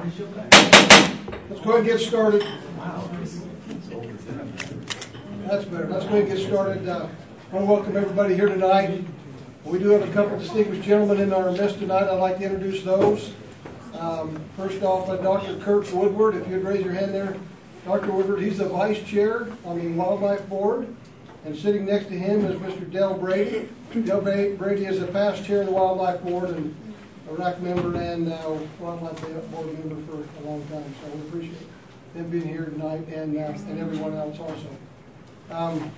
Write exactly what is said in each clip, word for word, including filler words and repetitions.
Let's go ahead and get started. That's better. Let's go ahead and get started. Uh, I want to welcome everybody here tonight. We do have a couple of distinguished gentlemen in our midst tonight. I'd like to introduce those. Um, first off, uh, Doctor Kurt Woodward, if you'd raise your hand there. Doctor Woodward, he's the Vice Chair on the Wildlife Board. And sitting next to him is Mister Dale Brady. Dale Brady is a past Chair of the Wildlife Board and a R A C member and uh, Wildlife Board member for a long time. So we appreciate them being here tonight and, uh, and everyone else also. Um,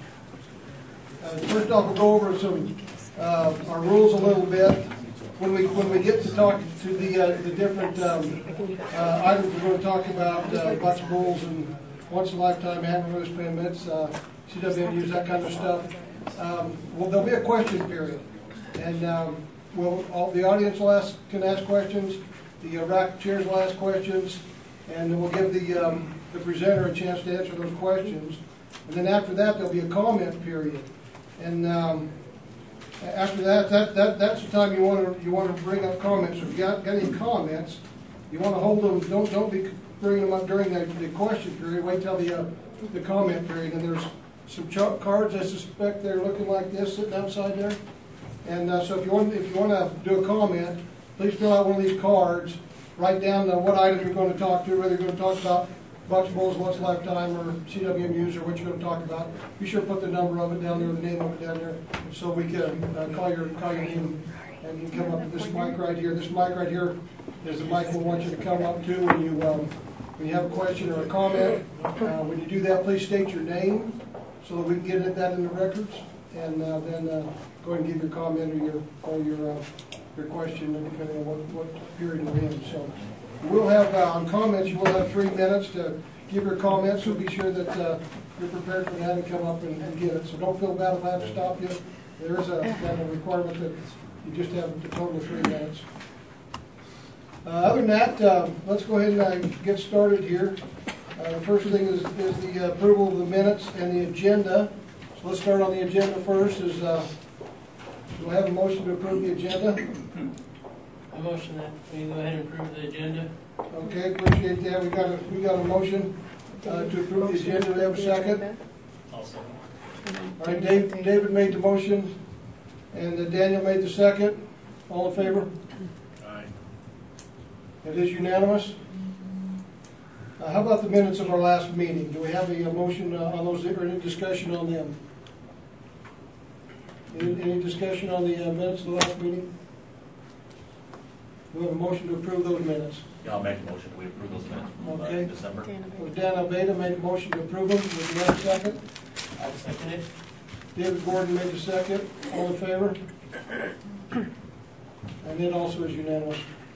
uh, first off, we'll go over some uh, our rules a little bit. When we when we get to talk to the uh, the different um, uh, items we're going to talk about, uh, bucks, bulls, and once in a lifetime animal use permits, uh, C W M Us, that kind of stuff. Um, well, there'll be a question period, and um, we'll all, the audience will ask can ask questions. The uh, R A C chairs will ask questions, and then we'll give the um, the presenter a chance to answer those questions. And then after that, there'll be a comment period, and um, after that, that, that that's the time you want to you want to bring up comments. If you got, got any comments, you want to hold them. Don't don't be bringing them up during the, the question period. Wait till the uh, the comment period. And there's some ch- cards. I suspect they're looking like this, sitting outside there. And uh, so if you want if you want to do a comment, please fill out one of these cards. Write down uh, what item you're going to talk to. Whether you're going to talk about bucks, bulls, once a lifetime, or C W M Us, or what you're going to talk about. Be sure to put the number of it down there, the name of it down there, so we can uh, call your call your name, and you can come up to this mic right here. This mic right here is the mic we want you to come up to when you um, when you have a question or a comment. Uh, when you do that, please state your name so that we can get that in the records, and uh, then uh, go ahead and give your comment or your or your uh, your question, depending on what, what period we're in. So. We'll have, uh, on comments, you will have three minutes to give your comments, so be sure that uh, you're prepared for that and come up and, and get it. So don't feel bad if I have to stop you. There is a, a requirement that you just have a total of three minutes. Uh, other than that, uh, let's go ahead and uh, get started here. Uh, the first thing is, is the approval of the minutes and the agenda. So let's start on the agenda first. Is uh, do I have a motion to approve the agenda? I motion that we go ahead and approve the agenda. Okay, appreciate that. We got a we got a motion uh, to approve the agenda. Do we have a second? I'll second. All right, Dave, David made the motion, and uh, Daniel made the second. All in favor? Aye. It is unanimous. Uh, how about the minutes of our last meeting? Do we have a, a motion uh, on those, or any discussion on them? Any, any discussion on the uh, minutes of the last meeting? We have a motion to approve those minutes. Yeah, I'll make a motion. We approve those minutes from Okay. uh, December. Well, Dan Albeda made a motion to approve them. Would you have a second? I'll second it. David Gordon made the second. All in favor? And it also is unanimous.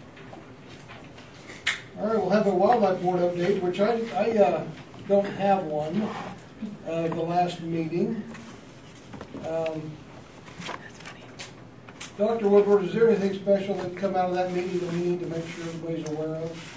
All right, we'll have a Wildlife Board update, which I, I uh, don't have one uh, the last meeting. Um, Doctor Woodward, is there anything special that come out of that meeting that we need to make sure everybody's aware of?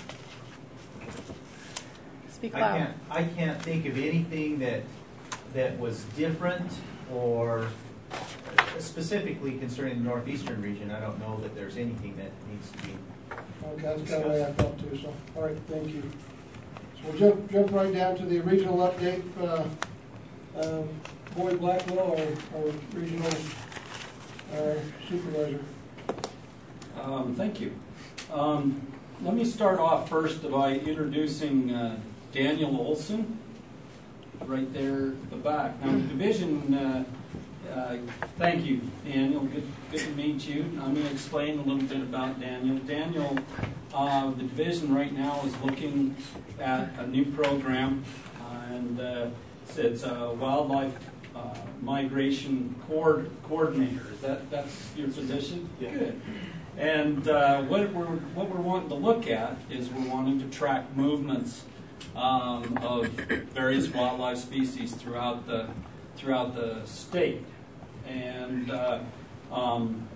Speak I loud. can't, I can't think of anything that that was different or specifically concerning the northeastern region. I don't know that there's anything that needs to be. Okay, that's kind of the way I felt too. So, all right, thank you. So we'll jump jump right down to the regional update. Uh, uh, Boyd Blackwell, our, our regional uh, supervisor. Um, thank you. Um, let me start off first by introducing uh, Daniel Olson, right there at the back. Now, the division, uh, uh, thank you, Daniel. Good, good to meet you. I'm going to explain a little bit about Daniel. Daniel, uh, the division right now is looking at a new program, uh, and uh, it's, it's a wildlife uh, migration coord- coordinator. Is that that's your position? Yeah. Good. And uh, what we're what we're wanting to look at is we're wanting to track movements um, of various wildlife species throughout the throughout the state, and uh, um,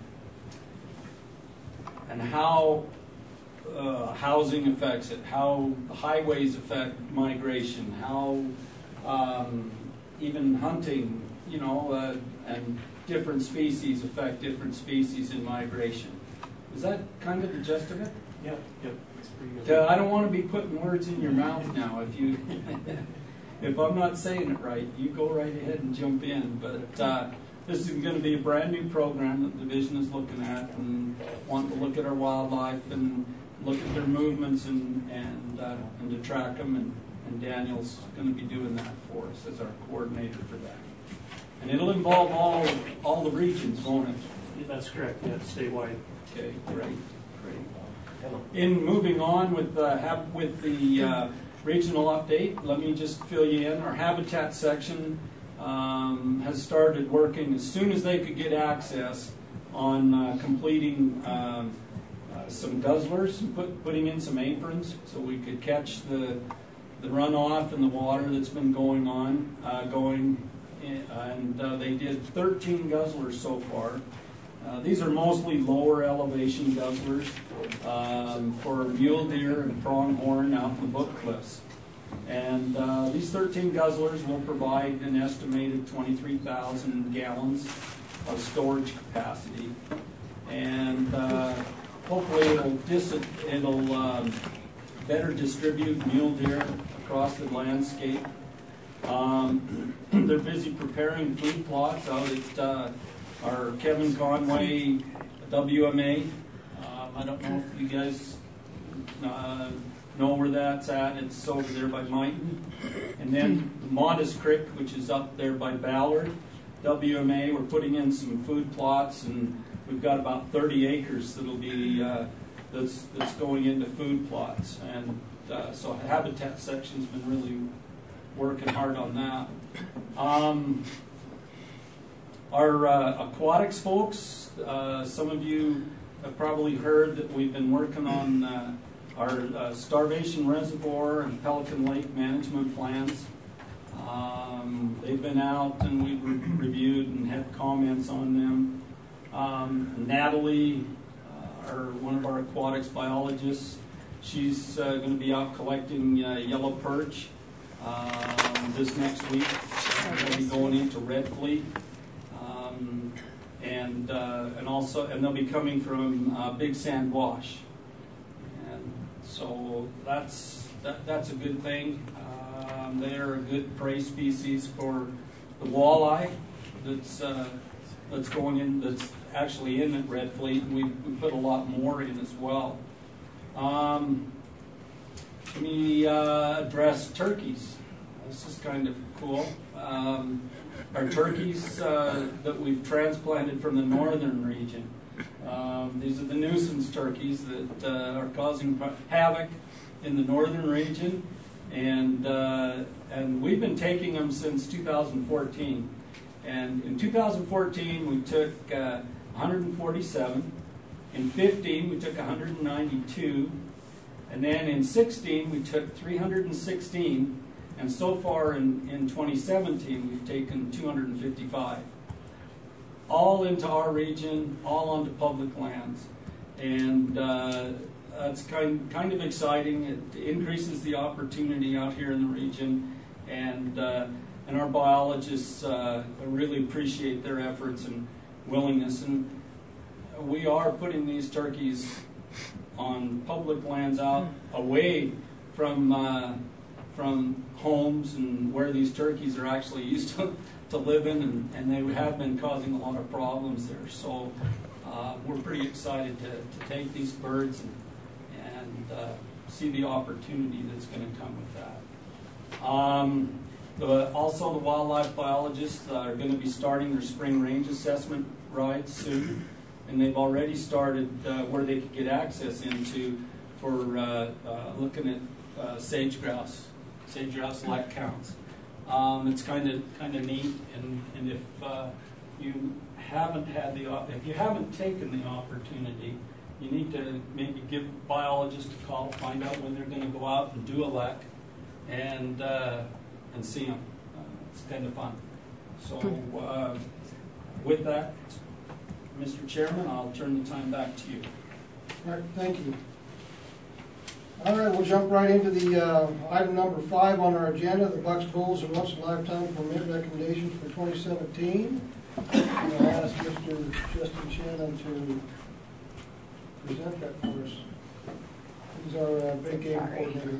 and how uh, housing affects it, how highways affect migration, how um, even hunting, you know, uh, and different species affect different species in migration. Is that kind of the gist of it? Yeah, yep. Uh, I don't want to be putting words in your mouth now. If you, if I'm not saying it right, you go right ahead and jump in. But uh, this is going to be a brand new program that the division is looking at and wanting to look at our wildlife and look at their movements and and uh, and to track them. And, and Daniel's going to be doing that for us as our coordinator for that. And it'll involve all all the regions, won't it? That's correct, yeah, statewide. Okay, great, great. In moving on with the, have, with the uh, regional update, let me just fill you in. Our habitat section um, has started working as soon as they could get access on uh, completing um, uh, some guzzlers and put, putting in some aprons so we could catch the, the runoff and the water that's been going on, uh, going in, and uh, they did thirteen guzzlers so far. Uh, these are mostly lower elevation guzzlers um, for mule deer and pronghorn out in the Book Cliffs. And uh, these thirteen guzzlers will provide an estimated twenty-three thousand gallons of storage capacity. And uh, hopefully it'll, dis it'll um, better distribute mule deer across the landscape. Um, they're busy preparing food plots out at uh, our Kevin Conway W M A. Um, I don't know if you guys uh, know where that's at. It's over there by Mighton. And then Modest Creek, which is up there by Ballard. W M A, we're putting in some food plots, and we've got about thirty acres that'll be uh, that's that's going into food plots. And uh, so Habitat section's been really working hard on that. Um, Our uh, aquatics folks, uh, some of you have probably heard that we've been working on uh, our uh, Starvation Reservoir and Pelican Lake management plans. Um, they've been out and we've re reviewed and had comments on them. Um, Natalie, uh, our, one of our aquatics biologists, she's uh, going to be out collecting uh, yellow perch um, this next week. We'll be going into Red Fleet. Um, and uh, and also and they'll be coming from uh, Big Sand Wash, and so that's that, that's a good thing. Um, they're a good prey species for the walleye that's uh, that's going in that's actually in at Red Fleet, and we, we put a lot more in as well. Um, we uh, address turkeys. This is kind of cool. Um, Our turkeys uh, that we've transplanted from the northern region. Um, these are the nuisance turkeys that uh, are causing havoc in the northern region, and uh, and we've been taking them since two thousand fourteen. And in two thousand fourteen we took uh, one hundred forty-seven. In fifteen we took one hundred ninety-two, and then in sixteen we took three hundred sixteen. And so far in, in twenty seventeen, we've taken two hundred fifty-five. All into our region, all onto public lands. And uh, that's kind, kind of exciting. It increases the opportunity out here in the region. And, uh, and our biologists uh, really appreciate their efforts and willingness. And we are putting these turkeys on public lands out away from uh, from homes and where these turkeys are actually used to, to live in, and, and they have been causing a lot of problems there. So uh, we're pretty excited to, to take these birds and, and uh, see the opportunity that's going to come with that. Um, the, also, the wildlife biologists uh, are going to be starting their spring range assessment rides soon, and they've already started uh, where they could get access into for uh, uh, looking at uh, sage grouse. Sage grouse leg counts. Um, it's kind of kind of neat, and and if uh, you haven't had the op if you haven't taken the opportunity, you need to maybe give biologists a call, find out when they're going to go out and do a lek, and uh, and see them. Uh, it's kind of fun. So uh, with that, Mister Chairman, I'll turn the time back to you. All right, thank you. All right, we'll jump right into the uh, item number five on our agenda, the Bucks Bulls and Once in a Lifetime Permit recommendations for twenty seventeen. And I'll ask Mister Justin Shannon to present that for us. He's our uh, big game Sorry. coordinator.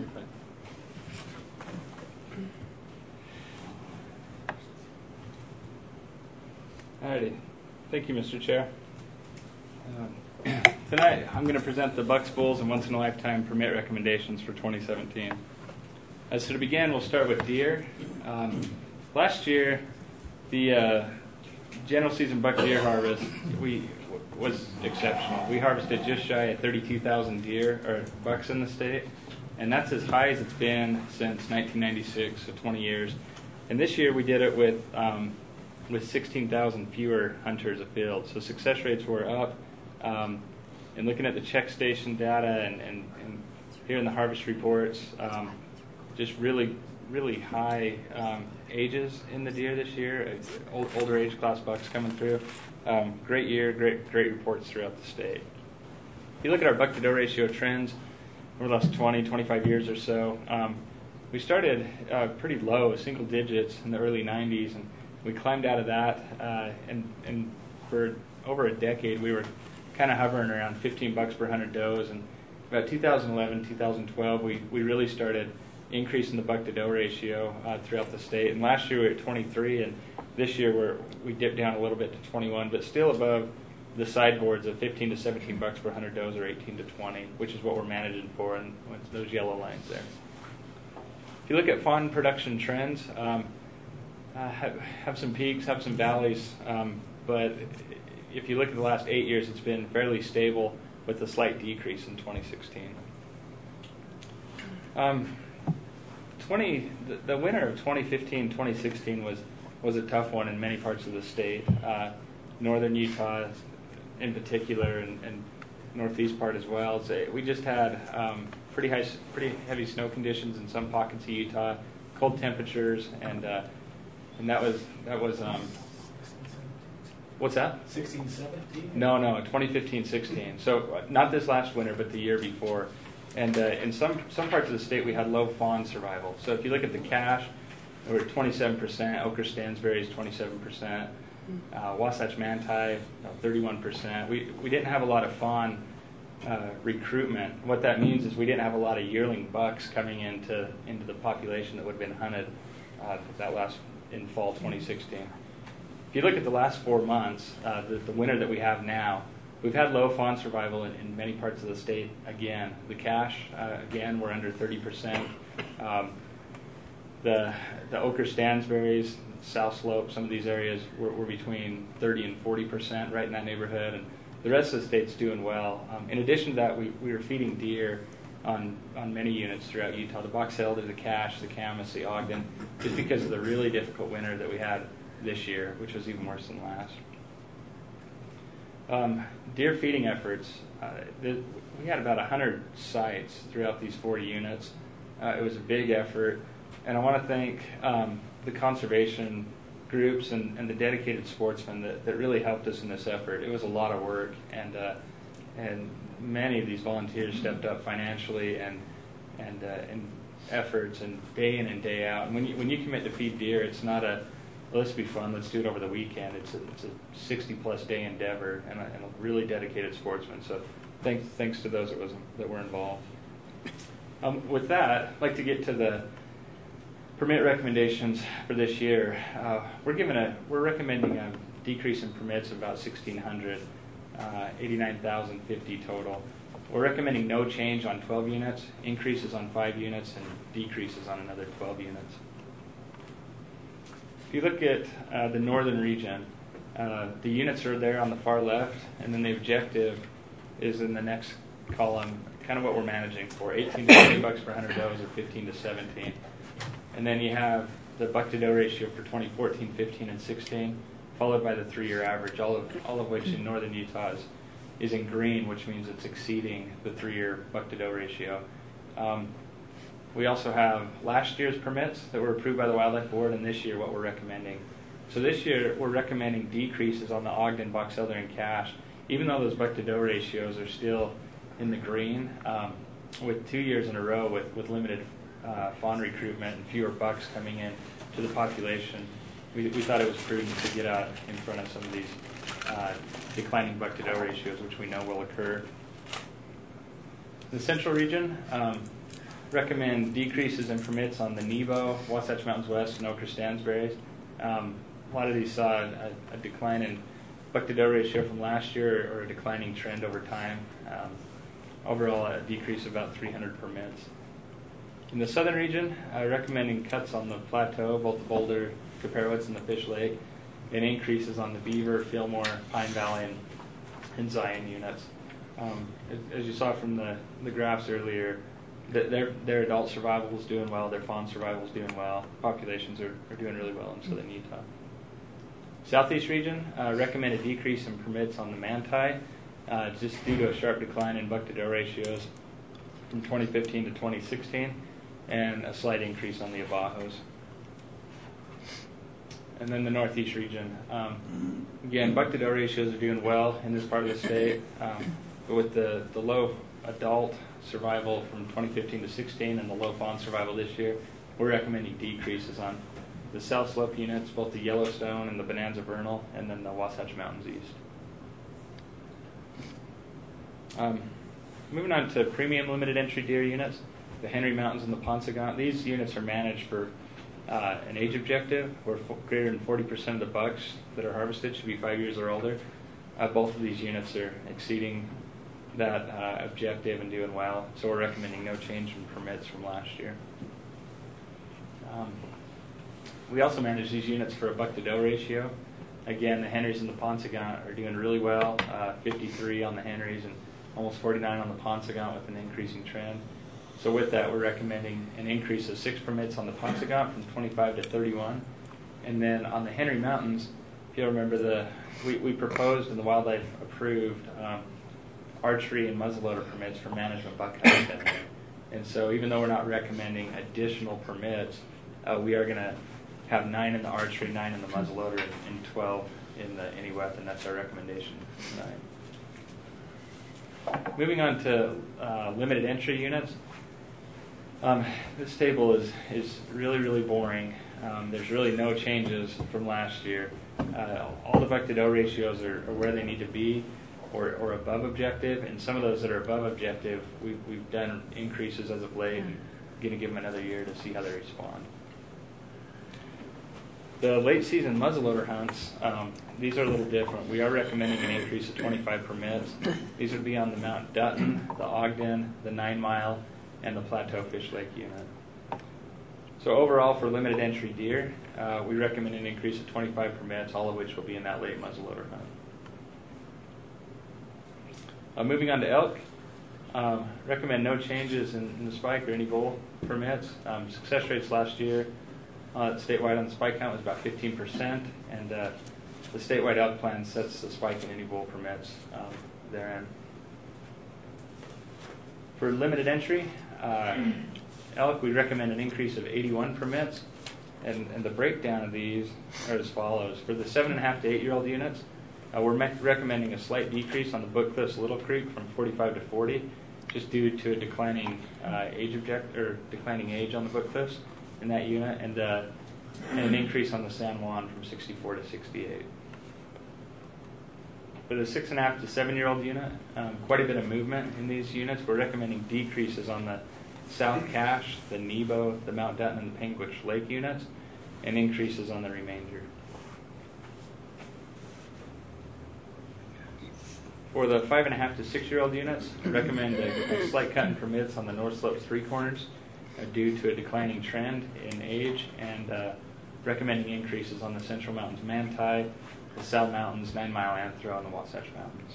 Alrighty, thank you, Mister Chair. Um, Tonight, I'm going to present the Bucks, Bulls, and Once in a Lifetime permit recommendations for twenty seventeen. As to begin, we'll start with deer. Um, last year, the uh, general season buck deer harvest we was exceptional. We harvested just shy of thirty-two thousand deer or bucks in the state, and that's as high as it's been since nineteen ninety-six, so twenty years. And this year, we did it with um, with sixteen thousand fewer hunters afield. So success rates were up. Um, and looking at the check station data and, and, and hearing the harvest reports, um, just really, really high um, ages in the deer this year, old, older age class bucks coming through. Um, great year, great great reports throughout the state. If you look at our buck to doe ratio trends over the last twenty, twenty-five years or so, um, we started uh, pretty low, single digits in the early nineties, and we climbed out of that, uh, and, and for over a decade we were kind of hovering around fifteen bucks per one hundred does, and about two thousand eleven, two thousand twelve, we, we really started increasing the buck to doe ratio uh, throughout the state. And last year we were at twenty-three, and this year we're, we dipped down a little bit to twenty-one, but still above the sideboards of fifteen to seventeen bucks per one hundred does, or eighteen to twenty, which is what we're managing for, and those yellow lines there. If you look at fawn production trends, um, uh, have, have some peaks, have some valleys, um, but if you look at the last eight years, it's been fairly stable with a slight decrease in twenty sixteen. Um, twenty the, the winter of twenty fifteen, twenty sixteen was was a tough one in many parts of the state. Uh, northern Utah, in particular, and, and northeast part as well. So we just had um, pretty high, pretty heavy snow conditions in some pockets of Utah, cold temperatures, and uh, and that was that was. Um, What's that? Sixteen, seventeen? No, no, twenty fifteen, sixteen. So uh, not this last winter, but the year before. And uh, in some some parts of the state, we had low fawn survival. So if you look at the cache, we're at twenty-seven percent. Ochre Stansberry is twenty-seven percent. Uh, Wasatch Manti, thirty-one percent. We we didn't have a lot of fawn uh, recruitment. What that means is we didn't have a lot of yearling bucks coming into into the population that would have been hunted uh, that last in fall twenty sixteen. If you look at the last four months, uh, the, the winter that we have now, we've had low fawn survival in, in many parts of the state again. The cache, uh, again, we're under thirty percent. Um, the the Ochre Stansberries, South Slope, some of these areas were, were between thirty and forty percent, right in that neighborhood. And the rest of the state's doing well. Um, in addition to that, we, we were feeding deer on, on many units throughout Utah. The Box Elder, the Cache, the Camas, the Ogden, just because of the really difficult winter that we had this year, which was even worse than last. Um, deer feeding efforts. Uh, the, we had about one hundred sites throughout these forty units. Uh, it was a big effort, and I want to thank um, the conservation groups and, and the dedicated sportsmen that, that really helped us in this effort. It was a lot of work, and uh, and many of these volunteers stepped up financially and and uh, and efforts and day in and day out. And when you when you commit to feed deer, it's not a let's be fun, let's do it over the weekend. It's a, it's a sixty plus day endeavor and a, and a really dedicated sportsman. So thanks thanks to those that was that were involved. Um, with that, I'd like to get to the permit recommendations for this year. Uh, we're giving a we're recommending a decrease in permits of about sixteen hundred, uh, eighty-nine thousand fifty total. We're recommending no change on twelve units, increases on five units, and decreases on another twelve units. If you look at uh, the northern region, uh, the units are there on the far left, and then the objective is in the next column, kind of what we're managing for, eighteen to twenty bucks per one hundred does, or fifteen to seventeen. And then you have the buck to doe ratio for twenty fourteen, fifteen, and sixteen, followed by the three-year average, all of all of which in northern Utah is, is in green, which means it's exceeding the three-year buck to doe ratio. Um, We also have last year's permits that were approved by the Wildlife Board, and this year what we're recommending. So this year we're recommending decreases on the Ogden, Box Elder, and Cache, even though those buck to doe ratios are still in the green. Um, with two years in a row with, with limited uh, fawn recruitment and fewer bucks coming in to the population, we, we thought it was prudent to get out in front of some of these uh, declining buck to doe ratios, which we know will occur. the Central region, um, recommend decreases in permits on the Nebo, Wasatch Mountains West, and Oker Stansberries. Um, a lot of these saw a, a decline in buck-to-doe ratio from last year, or a declining trend over time. Um, overall, a decrease of about three hundred permits. In the southern region, uh, recommending cuts on the plateau, both the Boulder, Caparowitz, and the Fish Lake, and increases on the Beaver, Fillmore, Pine Valley, and, and Zion units. Um, as, as you saw from the, the graphs earlier, th- their their adult survival is doing well, their fawn survival is doing well, populations are, are doing really well in southern Utah. Southeast region, uh, recommend a decrease in permits on the Manti, uh, just due to a sharp decline in buck-to-doe ratios from twenty fifteen to twenty sixteen, and a slight increase on the Abajos. And then the Northeast region, um, again, buck-to-doe ratios are doing well in this part of the state, um, but with the, the low adult survival from twenty fifteen to sixteen and the low fawn survival this year, we're recommending decreases on the South Slope units, both the Yellowstone and the Bonanza Vernal, and then the Wasatch Mountains East. Um, moving on to premium limited entry deer units, the Henry Mountains and the Paunsaugunt. These units are managed for uh, an age objective where f- greater than forty percent of the bucks that are harvested should be five years or older. Uh, both of these units are exceeding that uh, objective and doing well, so we're recommending no change in permits from last year. Um, we also manage these units for a buck-to-doe ratio. Again, the Henrys and the Paunsaugunt are doing really well, uh, fifty-three on the Henrys and almost forty-nine on the Paunsaugunt with an increasing trend. So with that, we're recommending an increase of six permits on the Paunsaugunt from twenty-five to thirty-one. And then on the Henry Mountains, if you'll remember, the we, we proposed and the wildlife approved um, archery and muzzleloader permits for management buck hunting. And so even though we're not recommending additional permits, uh, we are going to have nine in the archery, nine in the muzzleloader, and twelve in the any weapon. That's our recommendation tonight. Moving on to uh, limited entry units. Um, this table is, is really, really boring. Um, there's really no changes from last year. Uh, all the buck-to-doe ratios are, are where they need to be, or, or above objective, and some of those that are above objective, we've, we've done increases as of late, and going to give them another year to see how they respond. The late season muzzleloader hunts, um, these are a little different. We are recommending an increase of twenty-five permits. These would be on the Mount Dutton, the Ogden, the Nine Mile, and the Plateau Fish Lake unit. So overall, for limited entry deer, uh, we recommend an increase of twenty-five permits, all of which will be in that late muzzleloader hunt. Uh, moving on to elk, um, recommend no changes in, in the spike or any bull permits. Um, success rates last year uh, statewide on the spike count was about fifteen percent, and uh, the statewide elk plan sets the spike in any bull permits um, therein. For limited entry, uh, elk, we recommend an increase of eighty-one permits, and, and the breakdown of these are as follows. For the seven and a half to eight year old units, uh, we're me- recommending a slight decrease on the Book Cliffs Little Creek from forty-five to forty, just due to a declining uh, age object or declining age on the Book Cliffs in that unit, and, uh, and an increase on the San Juan from sixty-four to sixty-eight. For the six and a half to seven year old unit, um, quite a bit of movement in these units. We're recommending decreases on the South Cache, the Nebo, the Mount Dutton, and the Penguich Lake units, and increases on the remainder. For the five and a half to six year old units, recommend a, a slight cut in permits on the North Slope Three Corners uh, due to a declining trend in age, and uh, recommending increases on the Central Mountains Manti, the South Mountains, Nine Mile Anthro, and the Wasatch Mountains.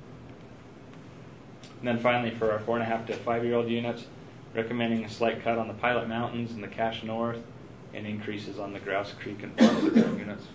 And then finally, for our four and a half to five year old units, recommending a slight cut on the Pilot Mountains and the Cache North, and increases on the Grouse Creek and Foster units.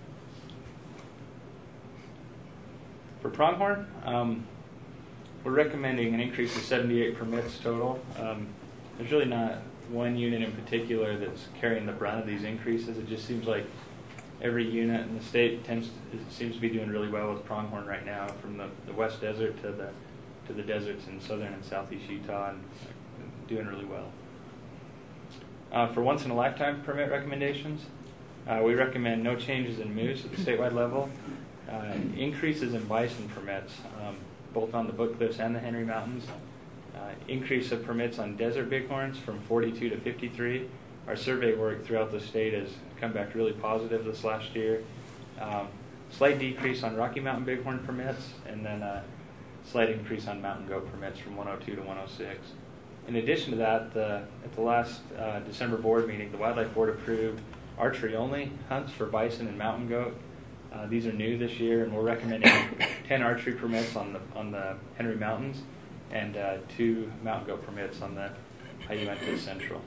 For pronghorn, um, we're recommending an increase of seventy-eight permits total. Um, there's really not one unit in particular that's carrying the brunt of these increases. It just seems like every unit in the state tends to, seems to be doing really well with pronghorn right now, from the, the West Desert to the to the deserts in southern and southeast Utah, and doing really well. Uh, for once in a lifetime permit recommendations, uh, we recommend no changes in moose at the statewide level, uh, increases in bison permits, um, both on the Book Cliffs and the Henry Mountains, uh, Uh, increase of permits on desert bighorns from forty-two to fifty-three. Our survey work throughout the state has come back really positive this last year. Um, slight decrease on Rocky Mountain bighorn permits, and then a slight increase on mountain goat permits from one oh two to one oh six. In addition to that, the, at the last uh, December board meeting, the Wildlife Board approved archery-only hunts for bison and mountain goat. Uh, these are new this year, and we're recommending ten archery permits on the on the Henry Mountains, and uh, two mountain goat permits on the Hayuenta Central.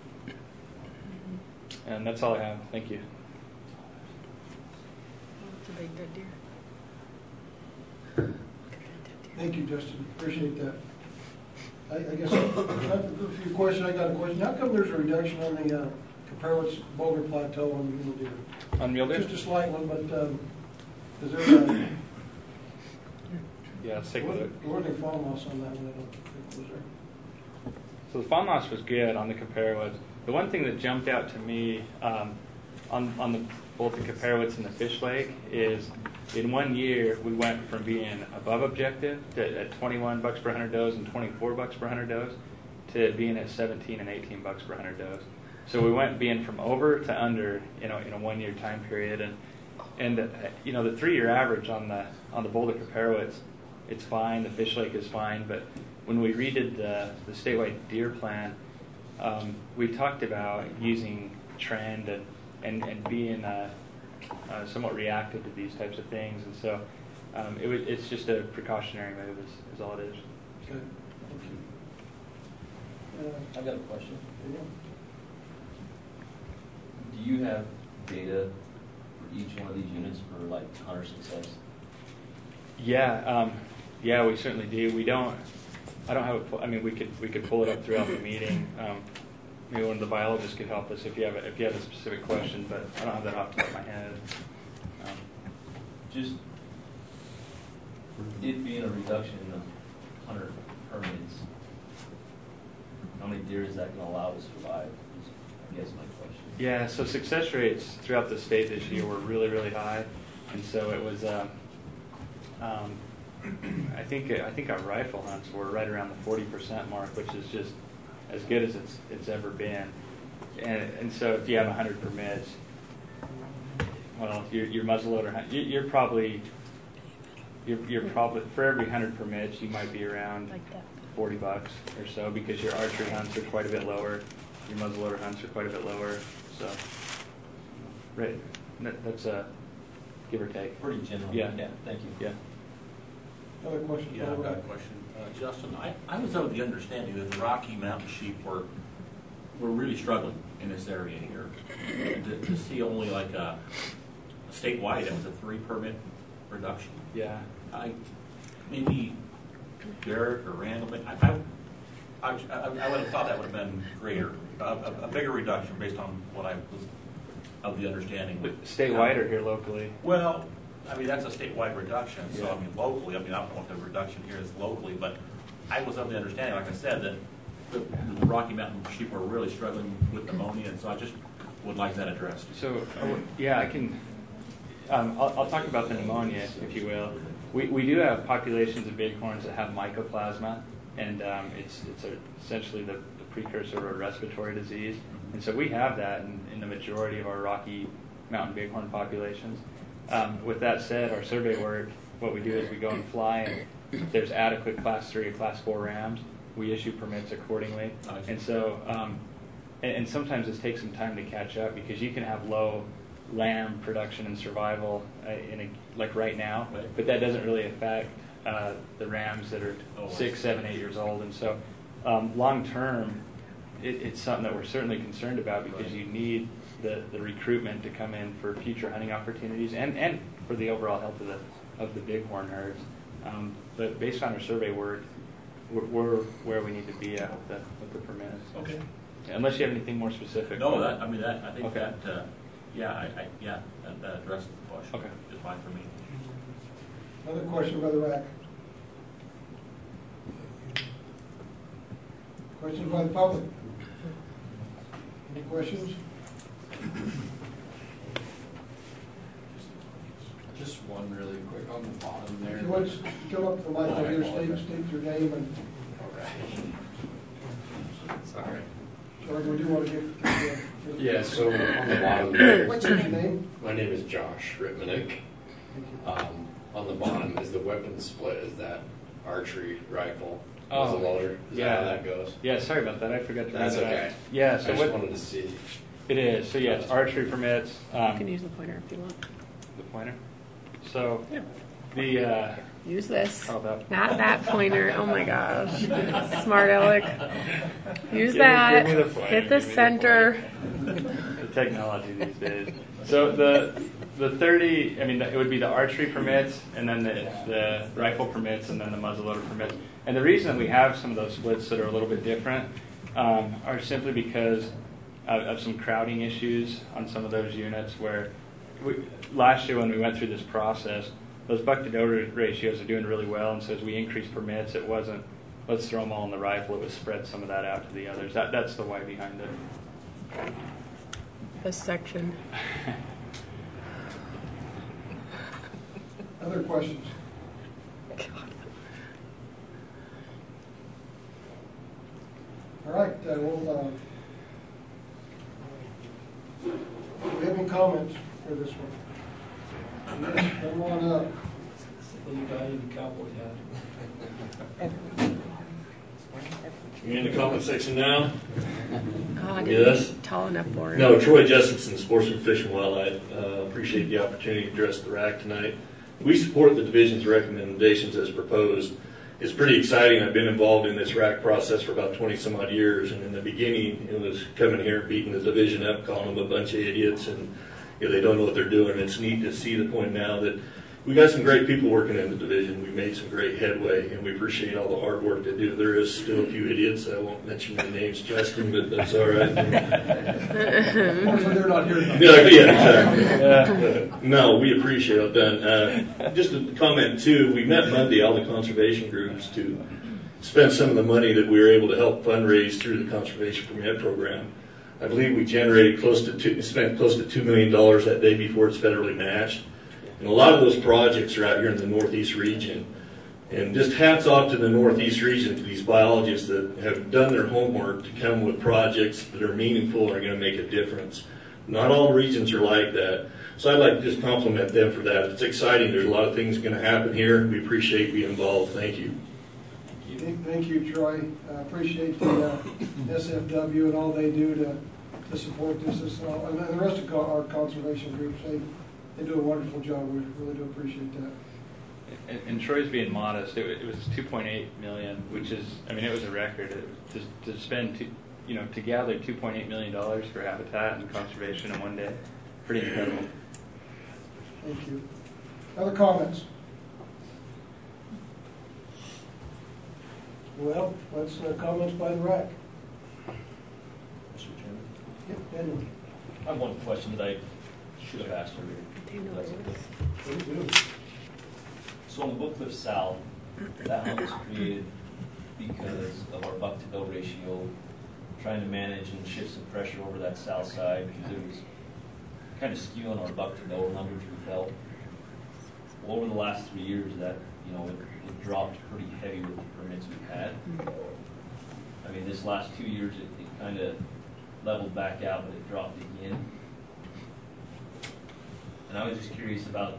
And that's all I have. Thank you. It's a big dead deer. Thank you, Justin. Appreciate that. I, I guess, a few questions. I got a question. How come there's a reduction on the uh, Caparowitz Boulder Plateau on the mule deer? On mule deer? Just a slight one, but um, is there a... Yeah, let's take a look. There wasn't any fawn loss on that one, I don't think, was there? So the fawn loss was good on the Caparowitz. The one thing that jumped out to me um, on, on the, both the Caparowitz and the Fish Lake is in one year we went from being above objective to, at twenty-one bucks per hundred does and twenty-four bucks per hundred does to being at seventeen and eighteen bucks per hundred does. So we went being from over to under, you know, in a one-year time period, and and uh, you know the three-year average on the on the Boulder Caparowitz, it's fine. The Fish Lake is fine, but when we redid the the statewide deer plan, um, we talked about using trend and and, and being uh, uh, somewhat reactive to these types of things, and so um, it was, it's just a precautionary move, is, is all it is. Okay. Thank you. Uh, I've got a question. Daniel? Do you have data for each one of these units for like hunter success? Yeah, um, yeah, we certainly do. We don't. I don't have it. I mean, we could we could pull it up throughout the meeting. Um, maybe one of the biologists could help us if you have a, if you have a specific question, but I don't have that off the top of my head. Um, Just it being a reduction in the hunter permits, how many deer is that going to allow to survive? Is, I guess my question. Yeah, so success rates throughout the state this year were really, really high, and so it was. Uh, um, I think I think our rifle hunts were right around the forty percent mark, which is just as good as it's it's ever been. And and so if you have one hundred permits, well, your your muzzleloader hunt, you, you're probably you're you're probably for every one hundred permits you might be around Like that. forty bucks or so, because your archery hunts are quite a bit lower, your muzzleloader hunts are quite a bit lower. So, right, that, that's a give or take. Pretty general. Yeah. Yeah. Thank you. Yeah. Another question? Yeah, I've got a question. Uh, Justin, I, I was of the understanding that the Rocky Mountain sheep were, were really struggling in this area here. To, to see only like a, a statewide, it was a three permit reduction. Yeah. I, maybe Derek or Randall, I, I, I, I would have thought that would have been greater, a, a, a bigger reduction based on what I was of the understanding. But statewide or here locally? Well, I mean, that's a statewide reduction, so Yeah. I mean, locally, I mean, I don't know if the reduction here is locally, but I was of the understanding, like I said, that the, the Rocky Mountain sheep were really struggling with pneumonia, and so I just would like that addressed. So, uh, yeah, I can, um, I'll, I'll talk about the pneumonia, if you will. We, we do have populations of bighorns that have mycoplasma, and um, it's, it's a, essentially the, the precursor of a respiratory disease. And so we have that in, in the majority of our Rocky Mountain bighorn populations. Um, with that said, our survey work, what we do is we go and fly, and if there's adequate class three or class four rams, we issue permits accordingly. I see. And so, um, and, and sometimes it takes some time to catch up, because you can have low lamb production and survival uh, in a, like right now, Right. but that doesn't really affect uh, the rams that are Oh, I six, see. seven, eight years old. And so, um, long term, it, it's something that we're certainly concerned about, because Right. you need the, the recruitment to come in for future hunting opportunities, and, and for the overall health of the of the bighorn herds. Um, but based on our survey work, we're, we're where we need to be at with the, with the permits. Okay. Unless you have anything more specific. No, that, I mean, that, I think Okay. that, uh, yeah, I, I, yeah, that, that addresses the question. Okay. It's fine for me. Another question, Brother Rack? Questions by the public? Any questions? Just one really quick on the bottom there. If you want to come up to the mic over here, state, state your name and Sorry. Sorry, we do want to get. Uh, Yeah, so on the bottom there, What's your name? my name is Josh Ritmanek. Um, on the bottom is the weapon split. Is that archery rifle? Oh, muzzle loader? Is yeah. that how that goes? Yeah, sorry about that. I forgot to That's bring that okay. up. Yeah, I so just what wanted to see. it is. So yeah, it's archery permits. Um, You can use the pointer if you want. the pointer. So Yeah. the uh, Use this. oh that. Not that pointer. Oh my gosh. Smart Alec. Use Give me- that. give me the pointer, Hit the give me the center. The technology these days. So the the thirty, I mean, it would be the archery permits, and then the, the rifle permits, and then the muzzleloader permits. And the reason that we have some of those splits that are a little bit different um, are simply because of, of some crowding issues on some of those units. Where we, last year when we went through this process, those buck to doe ratios are doing really well, and so as we increased permits, it wasn't let's throw them all in the rifle. It was spread some of that out to the others. That that's the why behind it. This section. Other questions? All right, uh, we'll, uh, do we have any comments for this one? Yes, come on up. The guy in the cowboy hat. You in the comment section now? Oh, I Yes. didn't tall enough for him. No, Troy Jessamson, Sportsman Fish and Wildlife. Uh, appreciate the opportunity to address the R A C tonight. We support the division's recommendations as proposed. It's pretty exciting. I've been involved in this R A C process for about twenty some odd years, and in the beginning, it was coming here and beating the division up, calling them a bunch of idiots, and you know, they don't know what they're doing. It's neat to see the point now that we got some great people working in the division. We made some great headway, and we appreciate all the hard work they do. There is still a few idiots. I won't mention their names, Justin, but that's all right. Unfortunately, they're not here tonight. Yeah, yeah, exactly. Uh, no, we appreciate it done. Uh, just a comment too. We met Monday, all the conservation groups, to spend some of the money that we were able to help fundraise through the conservation permit program. I believe we generated close to two, spent close to two million dollars that day before it's federally matched. And a lot of those projects are out here in the Northeast region. And just hats off to the Northeast region, to these biologists that have done their homework to come with projects that are meaningful and are going to make a difference. Not all regions are like that. So I'd like to just compliment them for that. It's exciting. There's a lot of things going to happen here. We appreciate being involved. Thank you. Thank thank you, Troy. I appreciate the uh, S F W and all they do to, to support this, this and, all, and the rest of co- our conservation groups. They, they do a wonderful job. We really do appreciate that. And, and Troy's being modest. It, it was two point eight million, which is, I mean, it was a record. It, to, to spend, two, you know, to gather two point eight million dollars for habitat and conservation in one day, pretty incredible. Thank you. Other comments? Well, that's uh, comments by the R A C. Mister Chairman? Yep, Daniel. I have one question that I should have asked earlier. Do you know That's what it okay. is? So on the Book Cliff South, that one was created because of our buck to doe ratio, trying to manage and shift some pressure over that south side because it was kind of skewing our buck to doe numbers we felt. Well, over the last three years, that you know it, it dropped pretty heavy with the permits we've had. I mean, this last two years, it, it kind of leveled back out, but it dropped again. And I was just curious about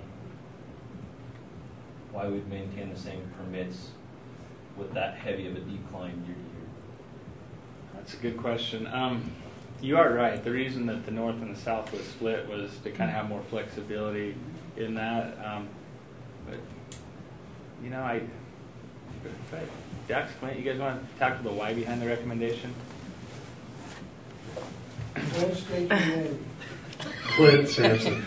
why we'd maintain the same permits with that heavy of a decline year to year. That's a good question. Um, you are right. The reason that the north and the south was split was to kind of have more flexibility in that. Um, but, you know, I, but Dax, Clint, you guys want to tackle the why behind the recommendation? Well, state your name. Clint Sampson.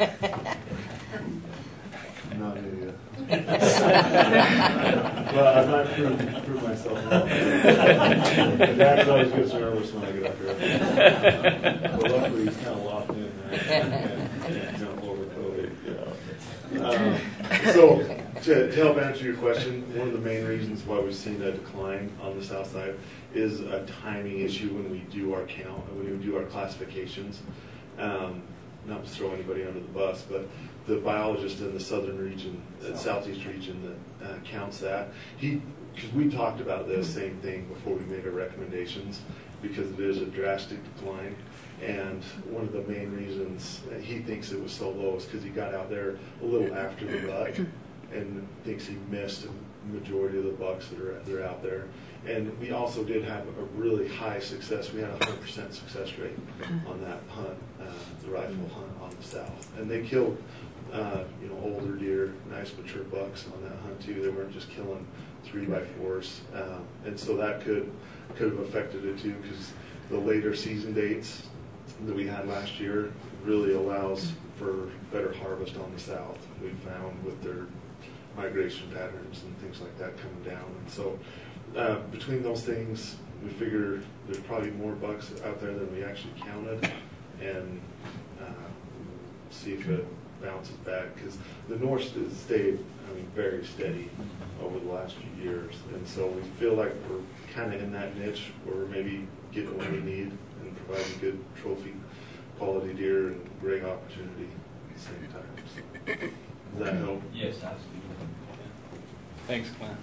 Not new yet. Well, I've not proved, proved myself wrong. Dax always gets nervous when I get up here. But luckily, he's kind of locked in there. Can't jump over COVID. Yeah. Um, so, to, to help answer your question, one of the main reasons why we've seen a decline on the south side is a timing issue when we do our count, when we do our classifications. Um, not to throw anybody under the bus, but the biologist in the southern region, uh, southeast region that uh, counts that, he because we talked about this same thing before we made our recommendations, because it is a drastic decline. And one of the main reasons that he thinks it was so low is because he got out there a little after the buck and thinks he missed a majority of the bucks that are, that are out there. And we also did have a really high success. We had a one hundred percent success rate on that hunt, uh, the rifle hunt on the south. And they killed, uh, you know, older deer, nice mature bucks on that hunt too. They weren't just killing three by fours. Um, and so that could, could have affected it too, because the later season dates that we had last year really allows for better harvest on the south. We found with their migration patterns and things like that coming down. And so uh, between those things, we figure there's probably more bucks out there than we actually counted, and uh, see if it bounces back, because the north has stayed, I mean, very steady over the last few years. And so we feel like we're kind of in that niche where we're maybe getting what we need and providing good trophy quality deer and great opportunity at the same time. So, does that help? Yes, absolutely. Thanks, Clint.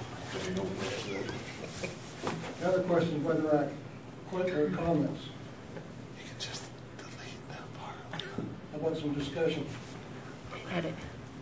Any other questions by the rack? Quick or comments? You can just delete that part. How about some discussion? Edit.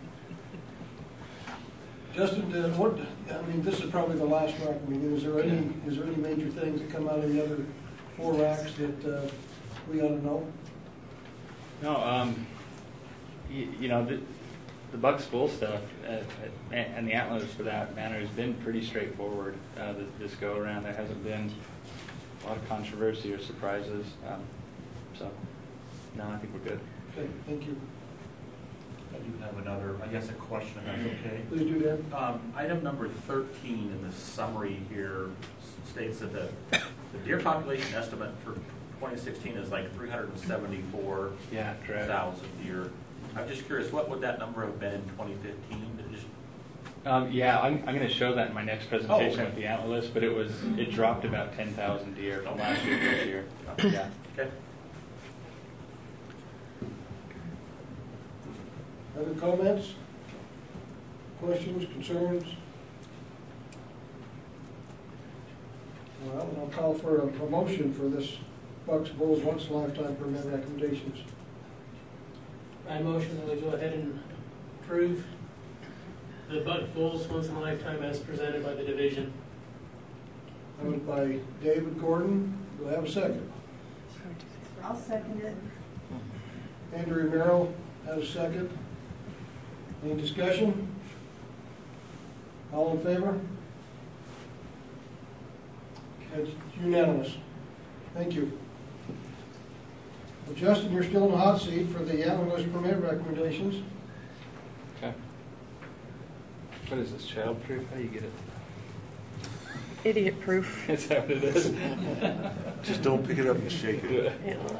Justin, uh, what, I mean, this is probably the last rack meeting. Is there any, is there any major things that come out of the other four racks that uh, we ought to know? No, um, you, you know, the, the buck spool stuff uh, and the antlers for that matter has been pretty straightforward uh, this, this go around. There hasn't been a lot of controversy or surprises. Um, so, no, I think we're good. Okay, thank you. I do have another, I guess, a question, if that's okay. Please do that. Um, item number thirteen in the summary here states that the, the deer population estimate for twenty sixteen is like three hundred seventy-four Yeah, correct. thousand deer. I'm just curious, what would that number have been in twenty fifteen? Did it just Um, yeah, I'm, I'm going to show that in my next presentation Oh, okay. with the antler list, but it was it dropped about ten thousand deer from last year to this year. Yeah. Okay. Other comments? Questions, concerns? Well, I'll call for a, a motion for this Bucks Bulls once in a lifetime permit recommendations. I motion that we go ahead and approve the Buck Bulls once in a lifetime as presented by the division. Moved by David Gordon. Do I have a second? I'll second it. Andrew Merrill has a second. Any discussion? All in favor? It's unanimous. Thank you. Well, Justin, you're still in the hot seat for the antler list permit recommendations. Okay. What is this, child proof? How do you get it? Idiot proof. Is that what it is? Just don't pick it up and shake it.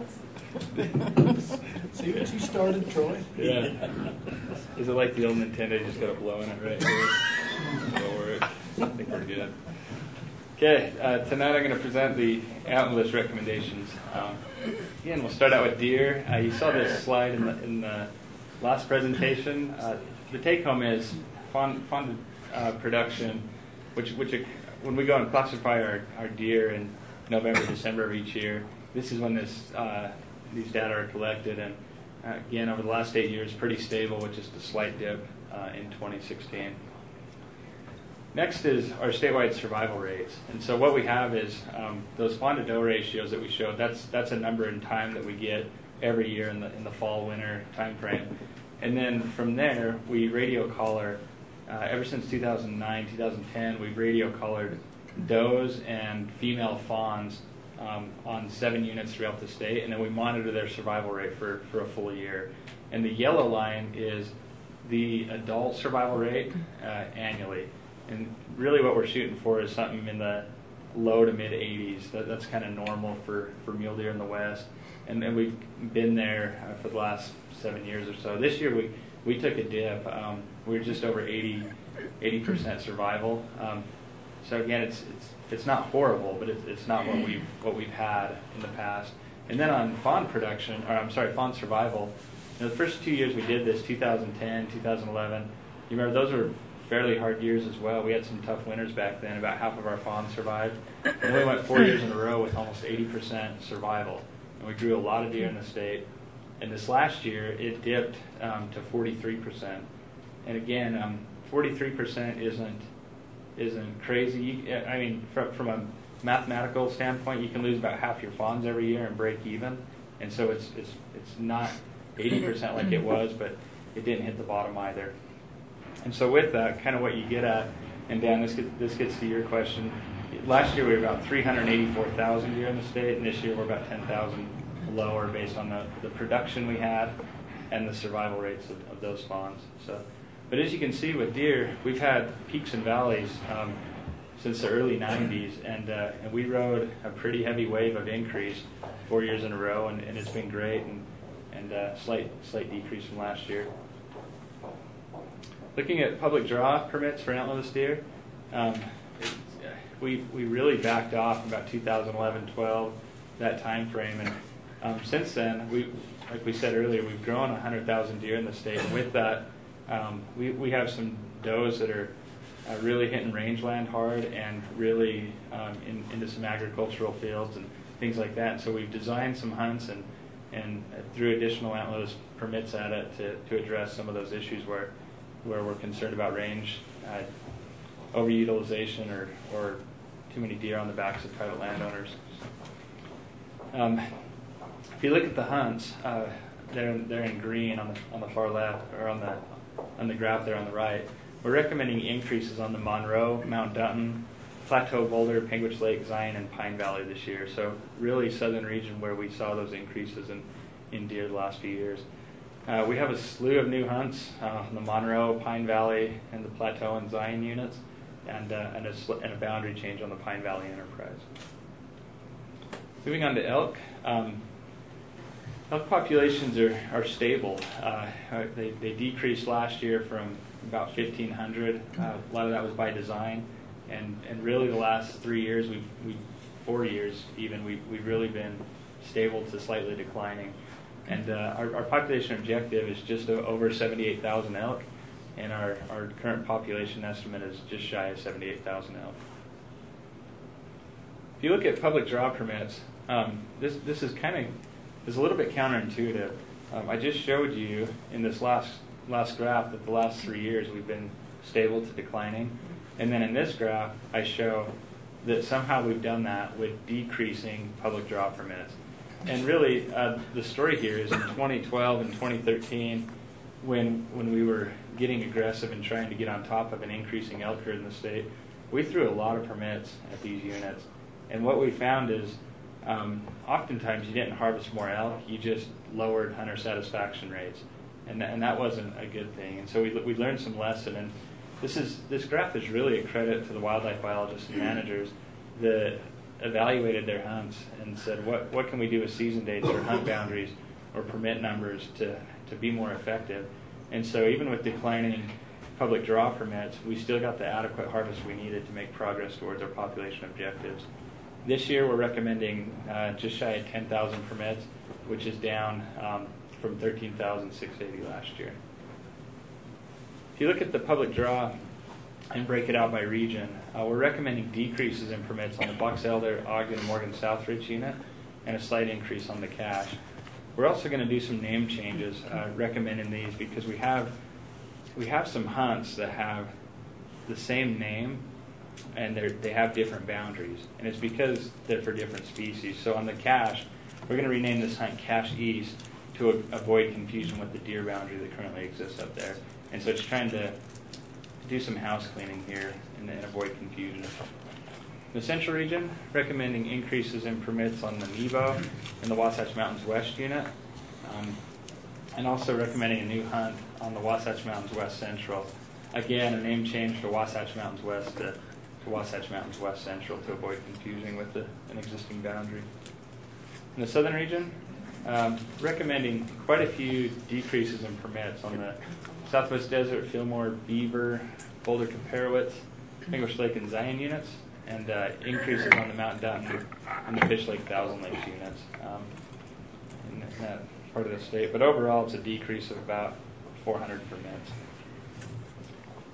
See what you started, Troy? Yeah. Is it like the old Nintendo? You just got to blow in it right here. That'll work. I think we're good. Okay, uh, tonight I'm going to present the antler list recommendations. Um, again, we'll start out with deer. Uh, you saw this slide in the, in the last presentation. Uh, the take home is fawn, fawn uh, production, which, which uh, when we go and classify our, our deer in November, December of each year, this is when this uh, these data are collected. And uh, again, over the last eight years, pretty stable with just a slight dip uh, in twenty sixteen. Next is our statewide survival rates. And so what we have is um, those fawn to doe ratios that we showed. That's that's a number in time that we get every year in the in the fall winter time frame. And then from there, we radio collar. Uh, ever since two thousand nine, two thousand ten, we've radio collared does and female fawns um, on seven units throughout the state, and then we monitor their survival rate for, for a full year. And the yellow line is the adult survival rate uh, annually. And really what we're shooting for is something in the low to mid eighties. That, that's kind of normal for, for mule deer in the West. And, and we've been there uh, for the last seven years or so. This year we, we took a dip. Um, we were just over eighty percent survival. Um, so again, it's, it's, it's not horrible, but it's, it's not what we've, what we've had in the past. And then on fawn production, or I'm sorry, fawn survival, you know, the first two years we did this, two thousand ten, two thousand eleven, you remember those were fairly hard years as well. We had some tough winters back then. About half of our fawns survived. And we went four years in a row with almost eighty percent survival. And we grew a lot of deer in the state. And this last year, it dipped um, to forty-three percent. And again, um, forty-three percent isn't isn't crazy. You, I mean, from, from a mathematical standpoint, you can lose about half your fawns every year and break even. And so it's it's it's not eighty percent like it was, but it didn't hit the bottom either. And so with that, kind of what you get at, and Dan, this gets, this gets to your question. Last year we were about three hundred eighty-four thousand deer in the state, and this year we're about ten thousand lower based on the, the production we had and the survival rates of, of those fawns. So, but as you can see with deer, we've had peaks and valleys um, since the early nineties, and, uh, and we rode a pretty heavy wave of increase four years in a row, and, and it's been great, and, and uh, slight, slight decrease from last year. Looking at public draw permits for antlerless deer, um, we we really backed off about two thousand eleven twelve, that time frame, and um, since then, we like we said earlier, we've grown one hundred thousand deer in the state, and with that, um, we, we have some does that are uh, really hitting rangeland hard and really um, in, into some agricultural fields and things like that. And so we've designed some hunts and, and threw additional antlerless permits at it to, to address some of those issues where where we're concerned about range, uh, overutilization, or, or too many deer on the backs of private landowners. Um, if you look at the hunts, uh, they're they're in green on the on the far left, or on the on the graph there on the right. We're recommending increases on the Monroe, Mount Dutton, Plateau, Boulder, Penguich Lake, Zion, and Pine Valley this year. So really southern region where we saw those increases in, in deer the last few years. Uh, we have a slew of new hunts uh, in the Monroe, Pine Valley, and the Plateau and Zion units, and, uh, and, a sl- and a boundary change on the Pine Valley Enterprise. Moving on to elk. Um, elk populations are, are stable. Uh, they, they decreased last year from about fifteen hundred. Uh, a lot of that was by design. And, and really the last three years, we've, we've four years even, we've, we've really been stable to slightly declining. And uh, our, our population objective is just over seventy-eight thousand elk, and our, our current population estimate is just shy of seventy-eight thousand elk. If you look at public draw permits, um, this this is kind of is a little bit counterintuitive. Um, I just showed you in this last last graph that the last three years we've been stable to declining, and then in this graph I show that somehow we've done that with decreasing public draw permits. And really, uh, the story here is in twenty twelve and twenty thirteen, when when we were getting aggressive and trying to get on top of an increasing elk herd in the state, we threw a lot of permits at these units. And what we found is, um, oftentimes you didn't harvest more elk, you just lowered hunter satisfaction rates, and th- and that wasn't a good thing. And so we we learned some lesson. And this is this graph is really a credit to the wildlife biologists and managers that evaluated their hunts and said, what what can we do with season dates or hunt boundaries or permit numbers to, to be more effective? And so even with declining public draw permits, we still got the adequate harvest we needed to make progress towards our population objectives. This year we're recommending uh, just shy of ten thousand permits, which is down um, from thirteen thousand six hundred eighty last year. If you look at the public draw and break it out by region, uh, we're recommending decreases in permits on the Box Elder, Ogden, and Morgan Southridge unit, and a slight increase on the cache. We're also going to do some name changes, uh, recommending these because we have we have some hunts that have the same name and they they have different boundaries, and it's because they're for different species. So on the cache, we're going to rename this hunt Cache East to a- avoid confusion with the deer boundary that currently exists up there. And so it's trying to do some house cleaning here and, and avoid confusion. The Central Region, recommending increases in permits on the Nebo and the Wasatch Mountains West unit, um, and also recommending a new hunt on the Wasatch Mountains West Central. Again, a name change to Wasatch Mountains West to, to Wasatch Mountains West Central to avoid confusing with the, an existing boundary. In the Southern Region, um, recommending quite a few decreases in permits on the Southwest Desert, Fillmore, Beaver, Boulder, Comparowitz, Penguich Lake, and Zion units, and uh, increases on the Mount Dutton and the Fish Lake Thousand Lakes units um, in, in that part of the state. But overall, it's a decrease of about four hundred permits.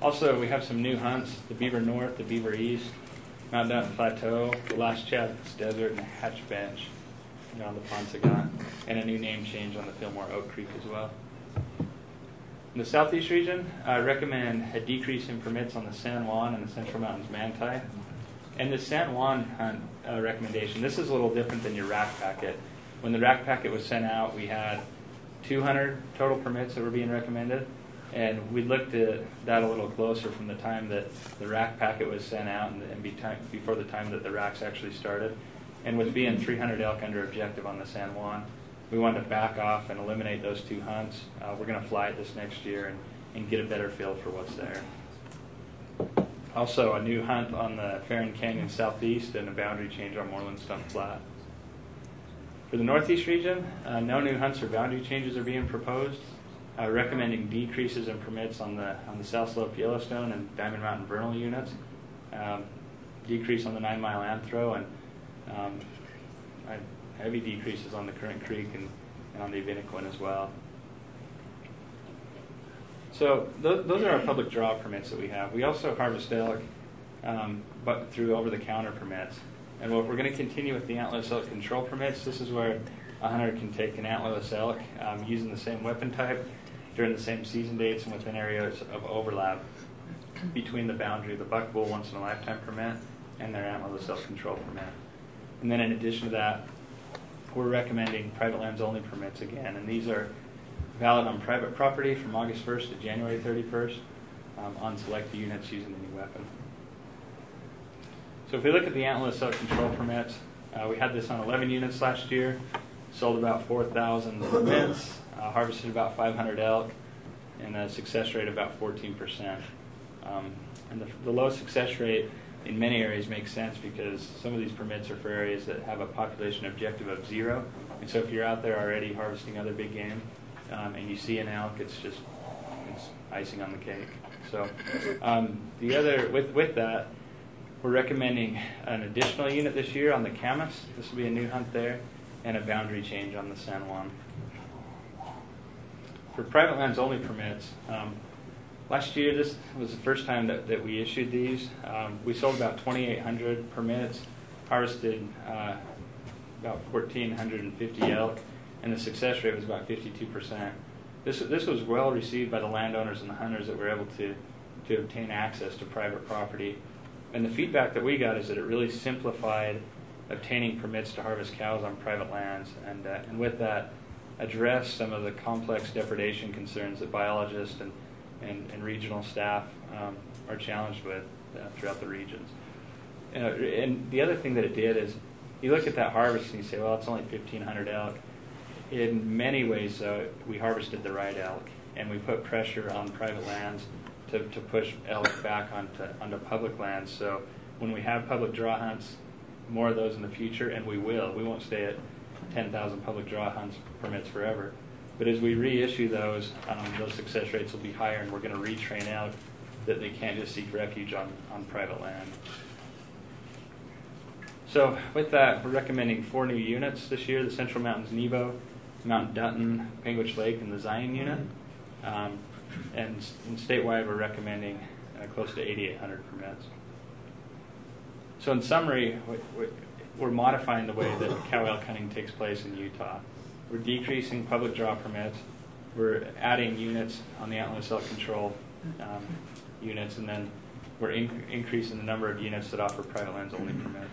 Also, we have some new hunts, the Beaver North, the Beaver East, Mount Dutton Plateau, the Last Chat's Desert, and the Hatch Bench on the Ponsagon, and a new name change on the Fillmore Oak Creek as well. In the Southeast region, I recommend a decrease in permits on the San Juan and the Central Mountains Manti. And the San Juan hunt uh, recommendation, this is a little different than your rack packet. When the rack packet was sent out, we had two hundred total permits that were being recommended, and we looked at that a little closer from the time that the rack packet was sent out and, and be time, before the time that the racks actually started. And with being three hundred elk under objective on the San Juan, we wanted to back off and eliminate those two hunts. Uh, we're going to fly it this next year and, and get a better feel for what's there. Also, a new hunt on the Farron Canyon Southeast and a boundary change on Moreland Stump Flat. For the Northeast region, uh, no new hunts or boundary changes are being proposed. Uh, recommending decreases in permits on the on the South Slope Yellowstone and Diamond Mountain Vernal units. Um, decrease on the Nine Mile Anthro, and um, heavy decreases on the Current Creek and, and on the Aviniquin as well. So th- those are our public draw permits that we have. We also harvest elk um, but through over-the-counter permits. And what we're going to continue with the antlerless elk control permits. This is where a hunter can take an antlerless elk um, using the same weapon type during the same season dates and within areas of overlap between the boundary of the buck bull once in a lifetime permit and their antlerless elk control permit. And then in addition to that, we're recommending private lands only permits again, and these are valid on private property from August first to January thirty-first um, on select units using the new weapon. So if we look at the antlerless elk control permits, uh, we had this on eleven units last year, sold about four thousand permits, uh, harvested about five hundred elk, and a success rate of about fourteen percent. Um, and the, the low success rate in many areas makes sense because some of these permits are for areas that have a population objective of zero. And so if you're out there already harvesting other big game um, and you see an elk, it's just it's icing on the cake. So um, the other, with, with that, we're recommending an additional unit this year on the Camas. This will be a new hunt there, and a boundary change on the San Juan. For private lands only permits, um, last year this was the first time that, that we issued these. Um, we sold about twenty-eight hundred permits, harvested uh, about one thousand four hundred fifty elk, and the success rate was about fifty-two percent. This, this was well received by the landowners and the hunters that were able to, to obtain access to private property. And the feedback that we got is that it really simplified obtaining permits to harvest cows on private lands, and, uh, and with that, address some of the complex depredation concerns that biologists and, and, and regional staff um, are challenged with uh, throughout the regions. Uh, and the other thing that it did is, you look at that harvest and you say, well, it's only fifteen hundred elk. In many ways, uh, we harvested the right elk, and we put pressure on private lands to, to push elk back onto, onto public lands. So when we have public draw hunts, more of those in the future, and we will. We won't stay at ten thousand public draw hunts permits forever. But as we reissue those, um, those success rates will be higher, and we're going to retrain out that they can't just seek refuge on, on private land. So with that, we're recommending four new units this year: the Central Mountains Nebo, Mount Dutton, Panguitch Lake, and the Zion unit. Um, and, and statewide, we're recommending uh, close to eighty-eight hundred permits. So in summary, we, we, we're modifying the way that cow elk hunting takes place in Utah. We're decreasing public draw permits. We're adding units on the antlerless elk control um, units, and then we're in, increasing the number of units that offer private lands only permits.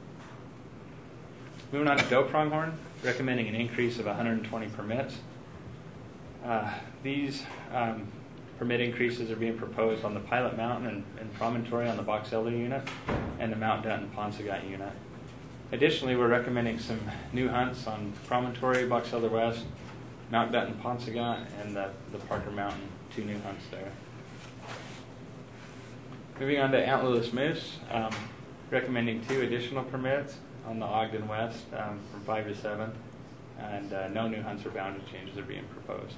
Moving on to doe pronghorn, recommending an increase of one hundred twenty permits. Uh, these um, permit increases are being proposed on the Pilot Mountain and, and Promontory on the Box Elder unit, and the Mount Dutton Ponsagot unit. Additionally, we're recommending some new hunts on Promontory, Box Elder West, Mount Dutton Ponsagot, and the, the Parker Mountain, two new hunts there. Moving on to antlerless moose, um, recommending two additional permits on the Ogden West um, from five to seven, and uh, no new hunts or boundary changes are being proposed.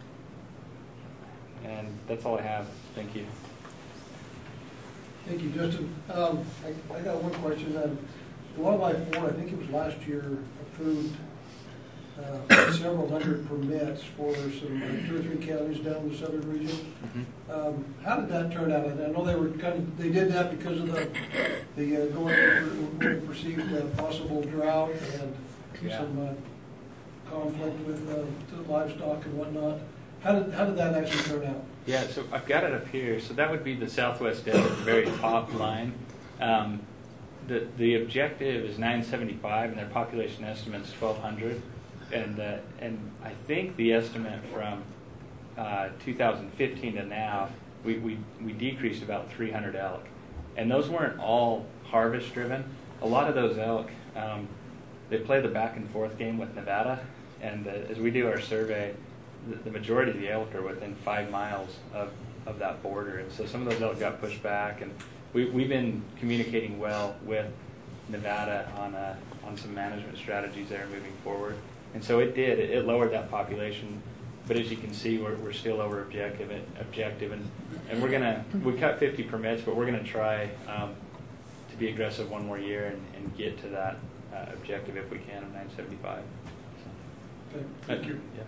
And that's all I have. Thank you. Thank you, Justin. Um, I, I got one question. Um, the Wildlife Board, I think it was last year, approved uh, had several hundred permits for some, uh, two or three counties down in the southern region. Um, How did that turn out? And I know they were kind of, they did that because of the, the uh, going over perceived uh, possible drought and Yeah. some uh, conflict with uh, the livestock and whatnot. How did, how did that actually turn out? Yeah, so I've got it up here. So that would be the Southwest Desert, the very top line. Um, the the objective is nine seventy-five, and their population estimate is twelve hundred. And uh, and I think the estimate from uh, two thousand fifteen to now, we, we we decreased about three hundred elk, and those weren't all harvest driven. A lot of those elk, um, they play the back and forth game with Nevada, and uh, as we do our survey, the, the majority of the elk are within five miles of, of that border, and so some of those elk got pushed back, and we, we've been communicating well with Nevada on uh, on some management strategies there moving forward, and so it did, it, it lowered that population, but as you can see, we're, we're still over objective, objective, and, and we're gonna, we cut fifty permits, but we're gonna try um, to be aggressive one more year and, and get to that uh, objective if we can of nine seventy-five. Okay, Thank you. Yeah.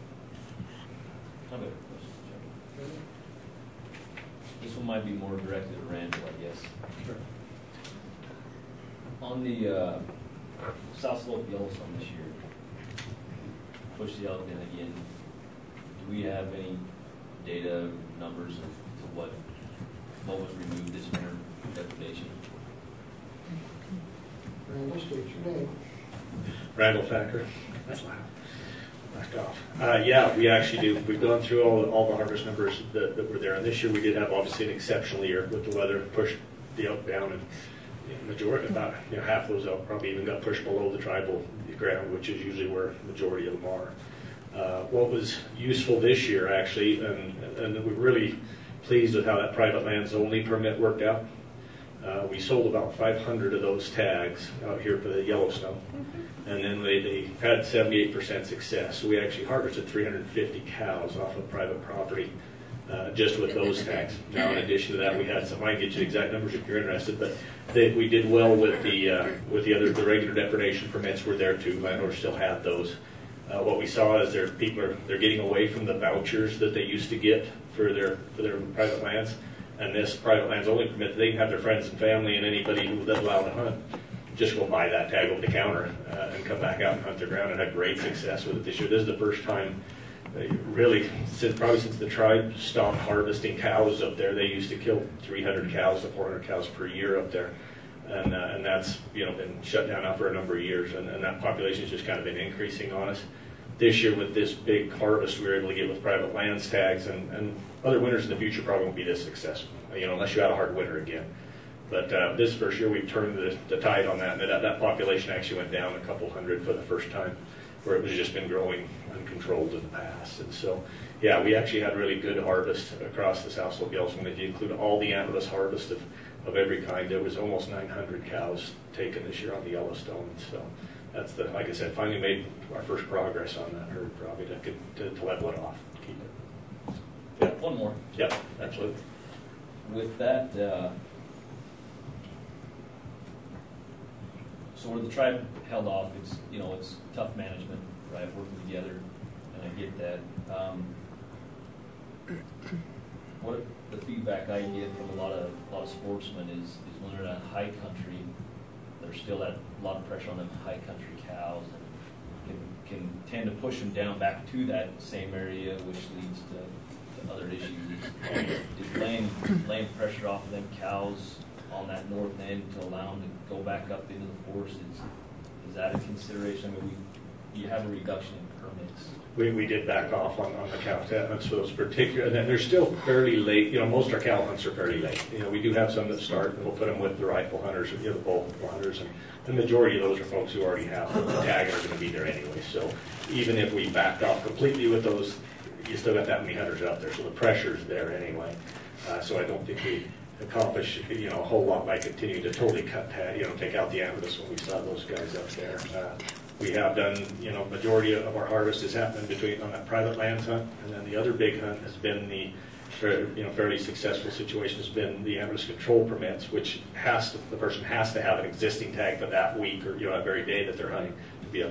I have a question, Chairman. This one might be more directed at Randall, I guess. Sure. On the uh, South Slope Yellowstone this year, push the elk in again. Do we have any data, numbers of to what what was removed this winter depredation? Randall, state your name. Randall Thacker. That's loud. Back off. Uh, yeah, we actually do. We've gone through all, all the harvest numbers that, that were there. And this year we did have obviously an exceptional year with the weather, pushed the elk down, and you know, majority, about you know, half those elk probably even got pushed below the tribal ground, which is usually where the majority of them are. Uh, what was useful this year, actually, and, and we're really pleased with how that private lands only permit worked out. Uh, we sold about five hundred of those tags out here for the Yellowstone, and then they, they had seventy-eight percent success. So we actually harvested three hundred fifty cows off of private property uh, just with those tags. Now, in addition to that, we had some. I can get you the exact numbers if you're interested, but they, we did well with the uh, with the other the regular depredation permits were there too. Landowners still had those. Uh, what we saw is there people are they're getting away from the vouchers that they used to get for their for their private lands. And this private lands only permit, they can have their friends and family and anybody who doesn't allow to hunt just go buy that tag over the counter uh, and come back out and hunt their ground, and had great success with it this year. This is the first time, uh, really, since probably since the tribe stopped harvesting cows up there. They used to kill three hundred cows to four hundred cows per year up there. And, uh, and that's you know been shut down now for a number of years, and, and that population has just kind of been increasing on us. This year with this big harvest we were able to get with private lands tags, and, and other winters in the future probably won't be this successful, you know, unless you had a hard winter again. But uh, this first year we've turned the, the tide on that, and that, that population actually went down a couple hundred for the first time, where it was just been growing uncontrolled in the past. And so, yeah, we actually had really good harvest across the South Slope Yellowstone. If you include all the antlerless harvest of, of every kind, there was almost nine hundred cows taken this year on the Yellowstone. So that's the, like I said, finally made our first progress on that herd, probably to, to, to level it off, keep it. Yeah. One more. Yep, absolutely. With that, uh, so where the tribe held off, it's, you know, it's tough management, right, working together, and I get that. Um, what the feedback I get from a lot of a lot of sportsmen is, is when they're in a high country, there's still that a lot of pressure on them high country cows, and can, can tend to push them down back to that same area, which leads to, to other issues. Is laying, laying pressure off of them cows on that north end to allow them to go back up into the forest, is, is that a consideration? I mean, we, you have a reduction in permits. We, we did back off on, on the cow hunts for those particular, and then they're still fairly late. You know, most of our cow hunts are fairly late. You know, we do have some that start, and we'll put them with the rifle hunters, you know, the bull hunters, and the majority of those are folks who already have the tag and are going to be there anyway. So even if we backed off completely with those, you still got that many hunters out there, so the pressure's there anyway. Uh, so I don't think we accomplish, you know, a whole lot by continuing to totally cut tag, you know, take out the antlerless when we saw those guys up there. Uh, We have done, you know, majority of our harvest has happened between on that private lands hunt, and then the other big hunt has been the, you know, fairly successful situation has been the antlerless control permits, which has to, the person has to have an existing tag for that week or you know that very day that they're hunting to be up there.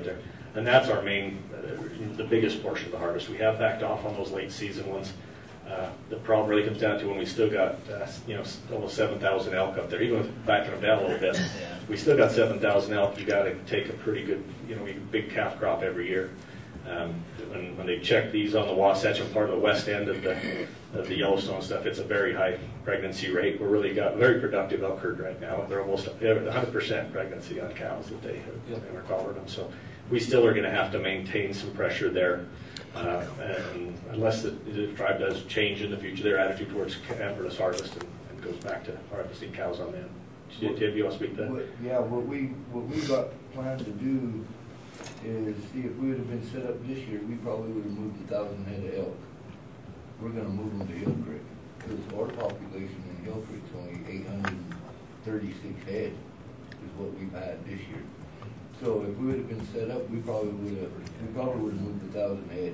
And that's our main, uh, the biggest portion of the harvest. We have backed off on those late season ones. Uh, the problem really comes down to when we still got, uh, you know, almost seven thousand elk up there. Even with backing them down a little bit, we still got seven thousand elk. You got to take a pretty good, you know, big calf crop every year. Um, when, when they check these on the Wasatch and part of the west end of the of the Yellowstone stuff, it's a very high pregnancy rate. We're really got very productive elk herd right now. They're almost one hundred percent pregnancy on cows that they have yep. recovered them. So we still are going to have to maintain some pressure there. Uh, and unless the, the tribe does change in the future, their attitude towards antlerless harvest and, and goes back to harvesting cows on them. Did, did you want to speak to that? What, yeah, what we what we got planned to do is see if we would have been set up this year, we probably would have moved a thousand head of elk. We're going to move them to Hill Creek because our population in Hill Creek is only eight hundred thirty-six head is what we've had this year. So if we would have been set up, we probably would have we probably would have moved a thousand head.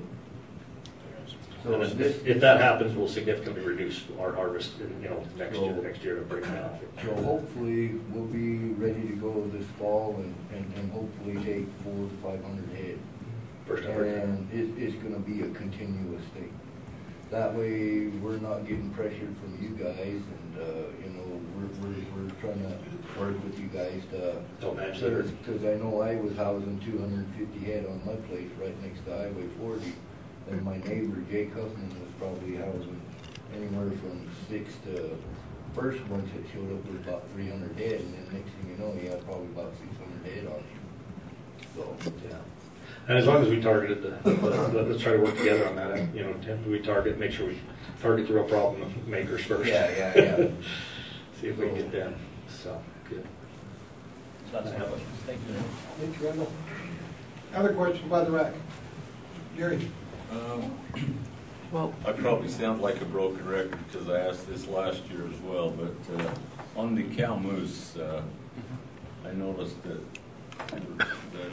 So if, this, if that happens, we'll significantly reduce our harvest, you know, next so, year, next year to bring that off. So hopefully we'll be ready to go this fall and, and, and hopefully take four to five hundred head. First and it, it's going to be a continuous thing. That way we're not getting pressured from you guys, and uh, you know we're, we're we're trying to work with you guys to don't match because I know I was housing two hundred fifty head on my place right next to Highway forty. And my neighbor, Jay Huffman, was probably housing anywhere from six to, first ones that showed up was about three hundred head, and then next thing you know, he had probably about six hundred head on him. So, yeah. And as long as we targeted the, the, let's try to work together on that. You know, we target, make sure we target the real problem makers first. Yeah, yeah, yeah. See if we can get them. So, good. That's my question. Thank you. Thank you, Randall. Other questions by the rack? Gary? Um, well, I probably sound like a broken record because I asked this last year as well, but uh, on the cow moose, uh, I noticed that, that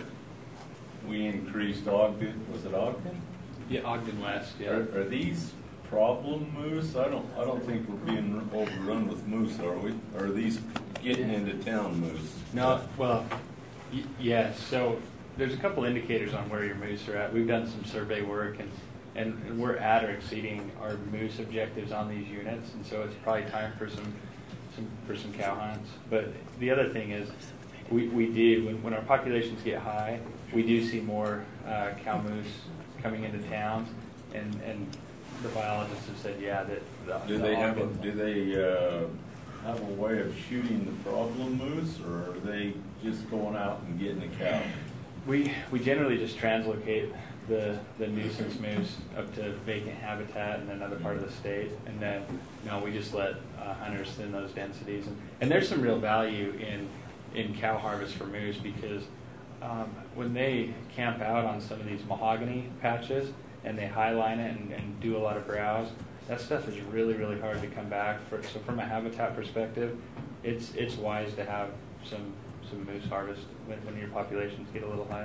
we increased Ogden. Was it Ogden? Yeah, Ogden West. Yeah. Are, are these problem moose? I don't. I don't think we're being overrun with moose, are we? Or are these getting into town moose? No. Well, y- yes. So. There's a couple indicators on where your moose are at. We've done some survey work, and, and, and we're at or exceeding our moose objectives on these units, and so it's probably time for some, some for some cow hunts. But the other thing is, we, we do, when, when our populations get high, we do see more uh, cow moose coming into towns, and, and the biologists have said, yeah, that the, do the they have a, Ogden, do they uh, have a way of shooting the problem moose, or are they just going out and getting a cow? We we generally just translocate the the nuisance moose up to vacant habitat in another part of the state, and then no, we just let uh, hunters thin those densities. And, and there's some real value in in cow harvest for moose because um, when they camp out on some of these mahogany patches and they highline it and, and do a lot of browse, that stuff is really really hard to come back for. So from a habitat perspective, it's it's wise to have some. Some moose harvest when, when your populations get a little high.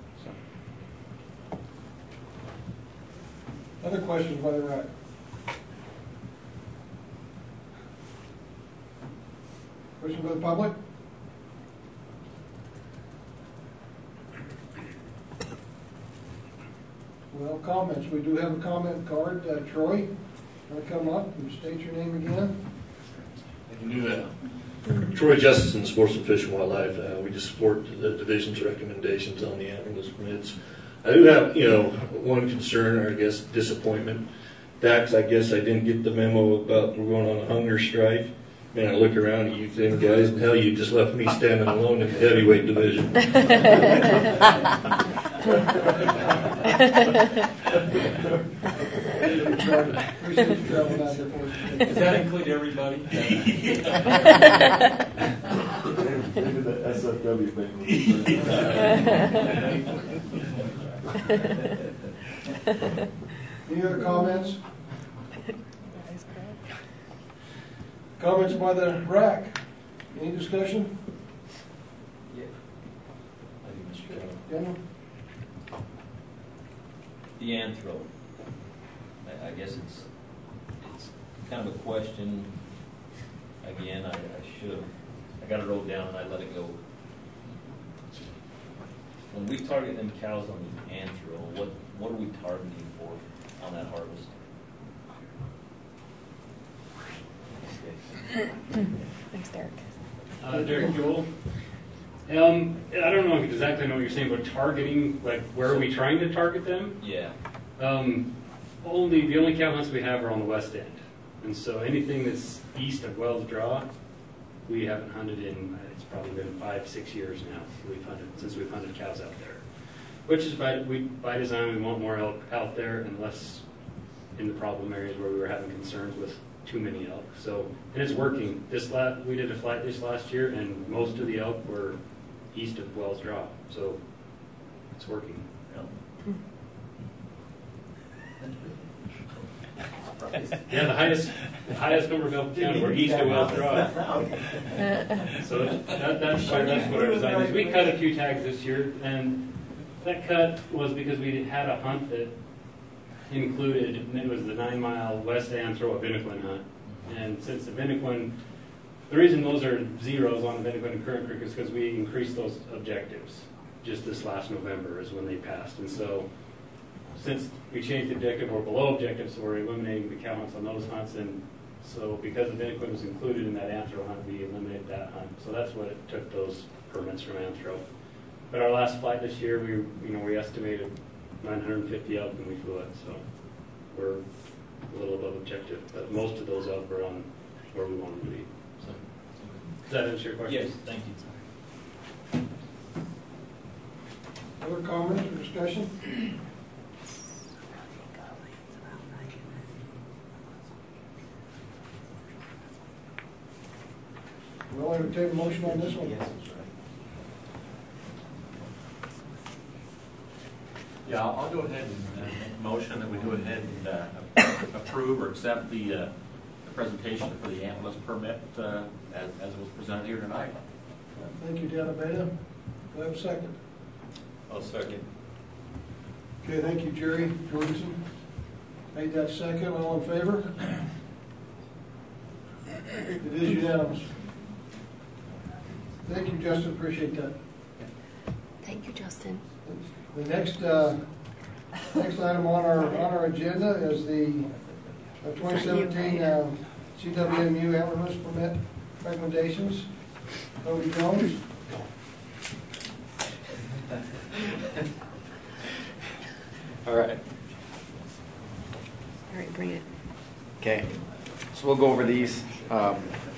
So. Other questions by the rack? Question by the public? Well, comments. We do have a comment card. Uh, Troy, want to come up and state your name again? I can do that. Troy Justice, Sports and Fish and Wildlife. Uh, we just support the division's recommendations on the antlerless permits. I do have, you know, one concern, or I guess disappointment. Dax, I guess I didn't get the memo about we're going on a hunger strike. Man, I look around at you thin guys, and hell, you just left me standing alone in the heavyweight division. Does that include everybody? Maybe the S F W thing. Any other comments? Comments by the rack? Any discussion? Yeah. Daniel? The anthro. I, I guess it's it's kind of a question. Again, I, I should have. I got it wrote down and I let it go. when we target them cows on the anthro, what, what are we targeting for on that harvest? Thanks, Derek. Uh, Derek Joel. Um, I don't know exactly know what you're saying, but targeting, like, where are we trying to target them? Yeah. Um, only the only cow hunts we have are on the west end, and so anything that's east of Wells Draw, we haven't hunted in. It's probably been five, six years now. We've hunted since we've hunted cows out there, which is by we by design. We want more elk out there and less in the problem areas where we were having concerns with too many elk. So, and it's working. This la- we did a flight dish last year, and most of the elk were east of Wells Draw, so it's working. Yeah, the highest, the highest number of elk counted were east of Wells Draw. So that, that's why that's what our design is. We cut a few tags this year, and that cut was because we had a hunt that included, and it was the nine mile west anthro Vinnequin hunt. And since the Vinnequin, the reason those are zeros on the Vinnequin and Current Creek is because we increased those objectives just this last November is when they passed. And so since we changed the objective or below objectives, so we're eliminating the cow hunts on those hunts. And so because the Vinnequin was included in that anthro hunt, we eliminated that hunt. So that's what it took those permits from anthro. But our last flight this year, we you know we estimated nine hundred fifty elk and we flew it. So we're a little above objective, but most of those elk were on where we wanted to be. So does that answer your question? Yes, thank you. Other comments or discussion? We'll entertain a motion on this one. Yes, that's right. Yeah, I'll I'll go ahead and uh, make a motion that we go ahead and uh, approve or accept the, uh, the presentation for the antlerless permit uh, as, as it was presented here tonight. Thank you, Dana Beta. Do I have a second? I'll second. Okay, thank you, Jerry Jorgensen. Made that second. All in favor? It is unanimous. Thank you, Justin. Appreciate that. Thank you, Justin. The next uh, next item on our on our agenda is the uh, twenty seventeen uh, C W M U antlerless permit recommendations. Toby Jones. All right. All right, bring it. Okay. So we'll go over these. Um,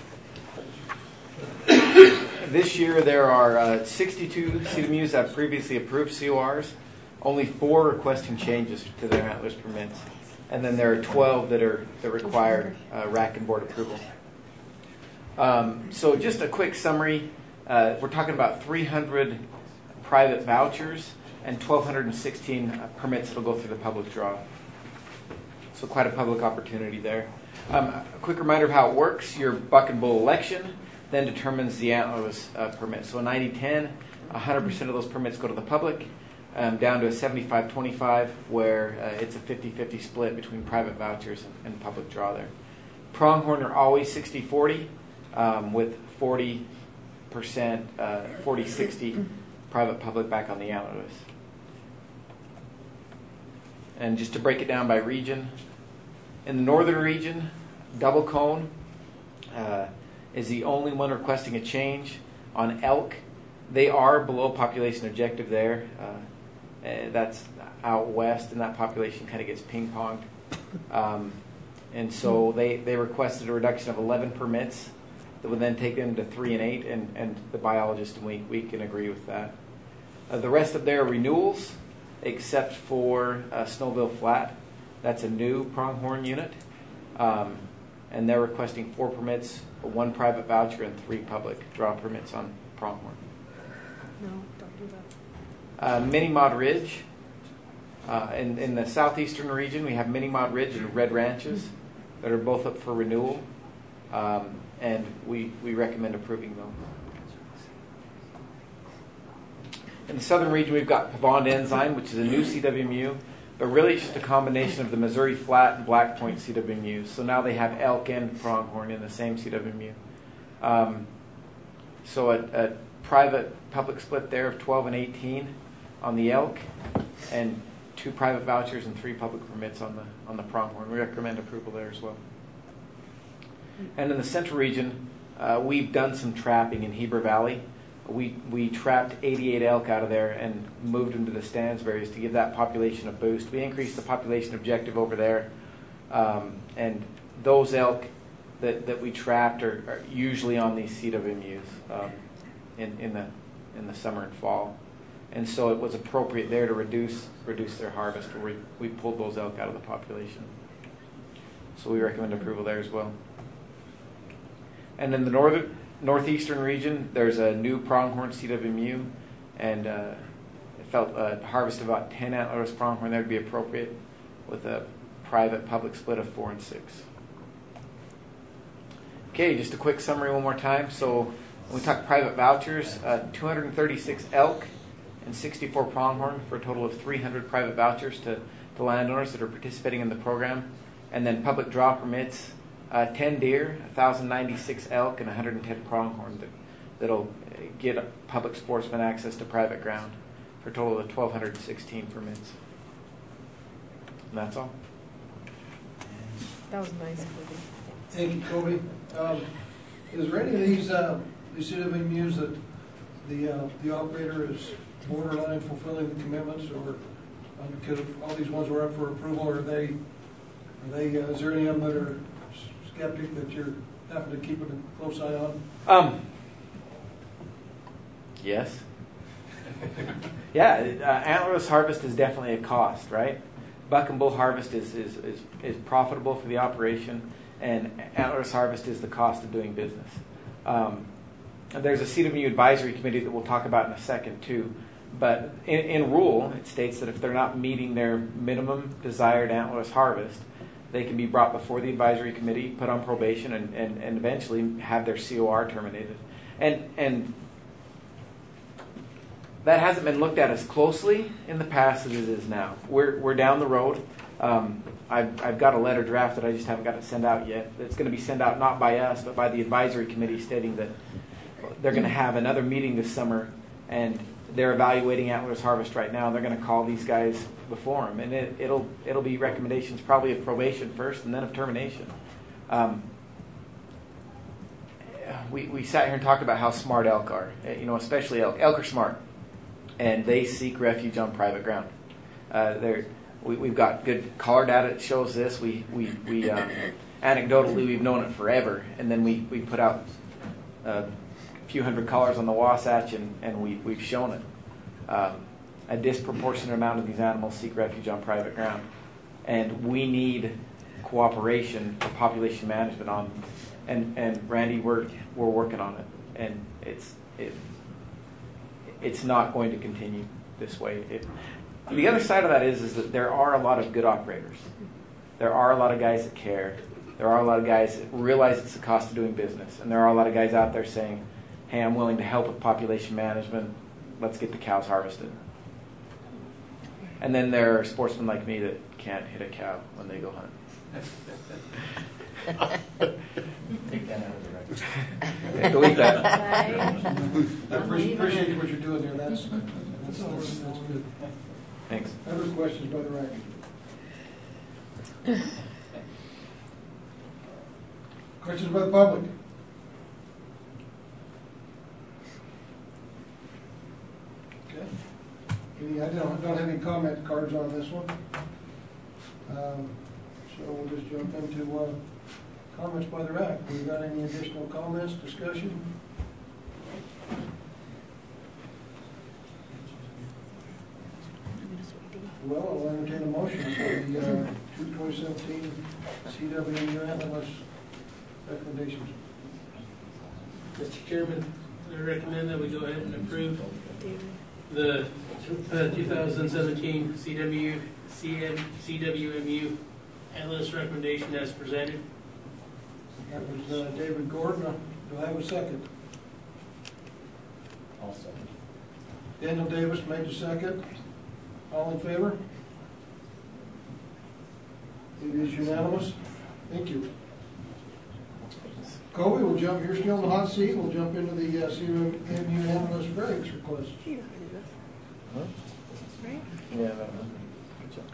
this year there are uh, sixty-two C W M Us that have previously approved C O Rs. Only four requesting changes to their antlerless permits. And then there are twelve that are that require uh, R A C and board approval. Um, so just a quick summary. Uh, we're talking about three hundred private vouchers and one thousand two hundred sixteen uh, permits that will go through the public draw. So quite a public opportunity there. Um, a quick reminder of how it works. Your buck and bull election then determines the antlerless uh, permit. So ninety ten, one hundred percent of those permits go to the public, um, down to a seventy-five twenty-five where uh, it's a fifty fifty split between private vouchers and, and public draw there. Pronghorn are always sixty forty um, with forty percent, uh, forty sixty private public back on the antlerless. And just to break it down by region, in the northern region, double cone uh, is the only one requesting a change. On elk, they are below population objective there. Uh, uh, that's out west, and that population kind of gets ping-ponged. Um, and so they, they requested a reduction of eleven permits that would then take them to three and eight, and, and the biologist and we, we can agree with that. Uh, the rest of their renewals, except for uh, Snowville Flat. That's a new pronghorn unit. Um, and they're requesting four permits, one private voucher, and three public draw permits on pronghorn. No, don't do that. Uh, Mini Mod Ridge. Uh, in, in the southeastern region, we have Mini Mod Ridge and Red Ranches that are both up for renewal. Um, and we, we recommend approving those. In the southern region, we've got Pavond Enzyme, which is a new C W M U, but really it's just a combination of the Missouri Flat and Black Point C W M Us. So now they have elk and pronghorn in the same C W M U. Um, so a, a private public split there of twelve and eighteen. on the elk, and two private vouchers and three public permits on the on the pronghorn. We recommend approval there as well. And in the central region, uh, we've done some trapping in Heber Valley. We we trapped eighty-eight elk out of there and moved them to the Stansberries to give that population a boost. We increased the population objective over there, um, and those elk that, that we trapped are, are usually on these C W M Us um, in in the in the summer and fall, and so it was appropriate there to reduce reduce their harvest. Where we we pulled those elk out of the population, so we recommend approval there as well. And in the northern northeastern region, there's a new pronghorn C W M U, and uh, it felt a harvest of about ten antlerless pronghorn there would be appropriate, with a private public split of four and six. Okay, just a quick summary one more time. So when we talk private vouchers, uh, two hundred thirty-six elk and sixty-four pronghorn for a total of three hundred private vouchers to, to landowners that are participating in the program. And then public draw permits, uh, ten deer, one thousand ninety-six elk, and one hundred ten pronghorn that, that'll get public sportsmen access to private ground for a total of twelve sixteen permits. And that's all. That was nice, Kobe. Thank you, Kobe. Um, is there any of these uh, these C W M Us that the uh, the operator is borderline fulfilling the commitments, or um, because all these ones were up for approval, are they are they? Uh, is there any of them that are skeptic that you're having to keep a close eye on? Um. Yes. Yeah, uh, antlerless harvest is definitely a cost, right? Buck and bull harvest is, is, is, is profitable for the operation, and antlerless harvest is the cost of doing business. Um, there's a C W M U advisory committee that we'll talk about in a second too, but in, in rule it states that if they're not meeting their minimum desired antlerless harvest, they can be brought before the advisory committee, put on probation, and, and, and eventually have their C O R terminated. And and that hasn't been looked at as closely in the past as it is now. We're we're down the road. Um, I've I've got a letter drafted. I just haven't got it sent out yet. It's going to be sent out not by us, but by the advisory committee, stating that they're going to have another meeting this summer, and they're evaluating antlerless harvest right now. They're going to call these guys before them, and it, it'll it'll be recommendations probably of probation first, and then of termination. Um, we we sat here and talked about how smart elk are. You know, especially elk. Elk are smart, and they seek refuge on private ground. Uh, they're we, we've got good collar data that shows this. We we we um, anecdotally we've known it forever, and then we we put out a few hundred collars on the Wasatch, and, and we we've shown it. Um, a disproportionate amount of these animals seek refuge on private ground, and we need cooperation for population management on. And and Randy, we're we're working on it, and it's it. It's not going to continue this way. It, the other side of that is, is that there are a lot of good operators. There are a lot of guys that care. There are a lot of guys that realize it's the cost of doing business. And there are a lot of guys out there saying, hey, I'm willing to help with population management. Let's get the cows harvested. And then there are sportsmen like me that can't hit a cow when they go hunt. Take that out of the record. Yeah, delete that. I appreciate, appreciate what you're doing there. That's that's, that's, that's good. Thanks. Other questions, Brother Rack? Questions by the public? Okay. Any, I don't, don't have any comment cards on this one. Um, so we'll just jump into uh, comments by the rack. We got any additional comments, discussion? Well, I'll entertain a motion for the uh, two twenty seventeen C W M U antlerless recommendations. Mister Chairman, I recommend that we go ahead and approve the uh, two thousand seventeen C W M U antlerless recommendation as presented. That was uh, David Gordon. Do I have a second? I'll second. Daniel Davis made the second. All in favor? It is unanimous. Thank you. Kobe, we'll jump. You're still in the hot seat. We'll jump into the uh, C W M U antlerless breaks request. right? Yeah, that one. Good job.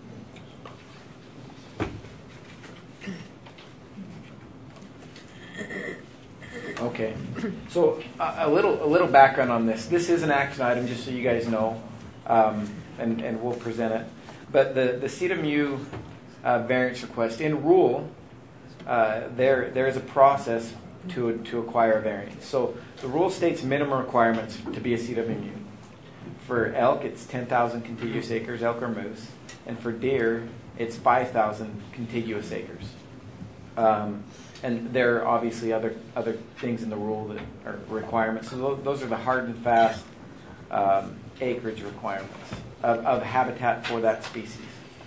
Okay, so a, a little a little background on this. This is an action item, just so you guys know, um, and and we'll present it. But the the C W U uh, variance request in rule, uh, there there is a process to to acquire a variance. So the rule states minimum requirements to be a C W U. For elk, it's ten thousand contiguous acres, elk or moose, and for deer, it's five thousand contiguous acres. Um, And there are obviously other other things in the rule that are requirements. So those, those are the hard and fast um, acreage requirements of, of habitat for that species.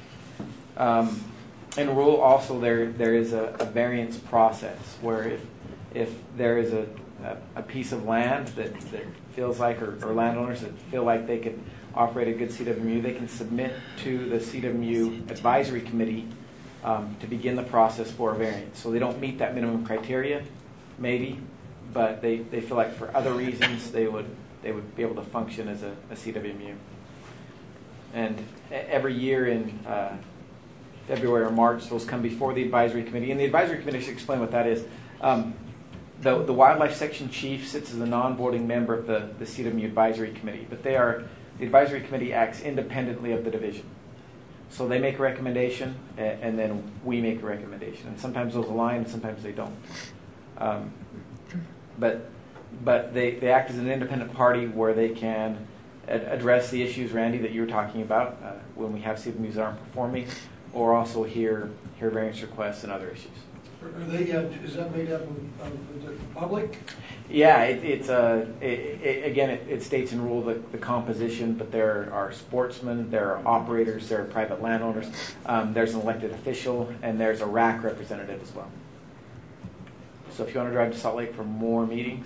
Um, in rule also there there is a, a variance process where if if there is a, a, a piece of land that, that feels like, or, or landowners that feel like they could operate a good C W U, they can submit to the C W U advisory committee Um, to begin the process for a variance. So they don't meet that minimum criteria, maybe, but they, they feel like for other reasons they would they would be able to function as a, a C W U. And every year in uh, February or March, those come before the advisory committee. And the advisory committee should explain what that is. Um, the, the wildlife section chief sits as a non-voting member of the, the C W U advisory committee, but they are the advisory committee acts independently of the division. So they make a recommendation, and then we make a recommendation. And sometimes those align, and sometimes they don't. Um, but but they, they act as an independent party where they can ad- address the issues, Randy, that you were talking about uh, when we have C W Us that aren't performing, or also hear, hear variance requests and other issues. Are they, uh, is that made up of, of the public? Yeah, it, it's uh, it, it, again, it, it states in rule the, the composition, but there are sportsmen, there are operators, there are private landowners, um, there's an elected official, and there's a R A C representative as well. So if you want to drive to Salt Lake for more meetings,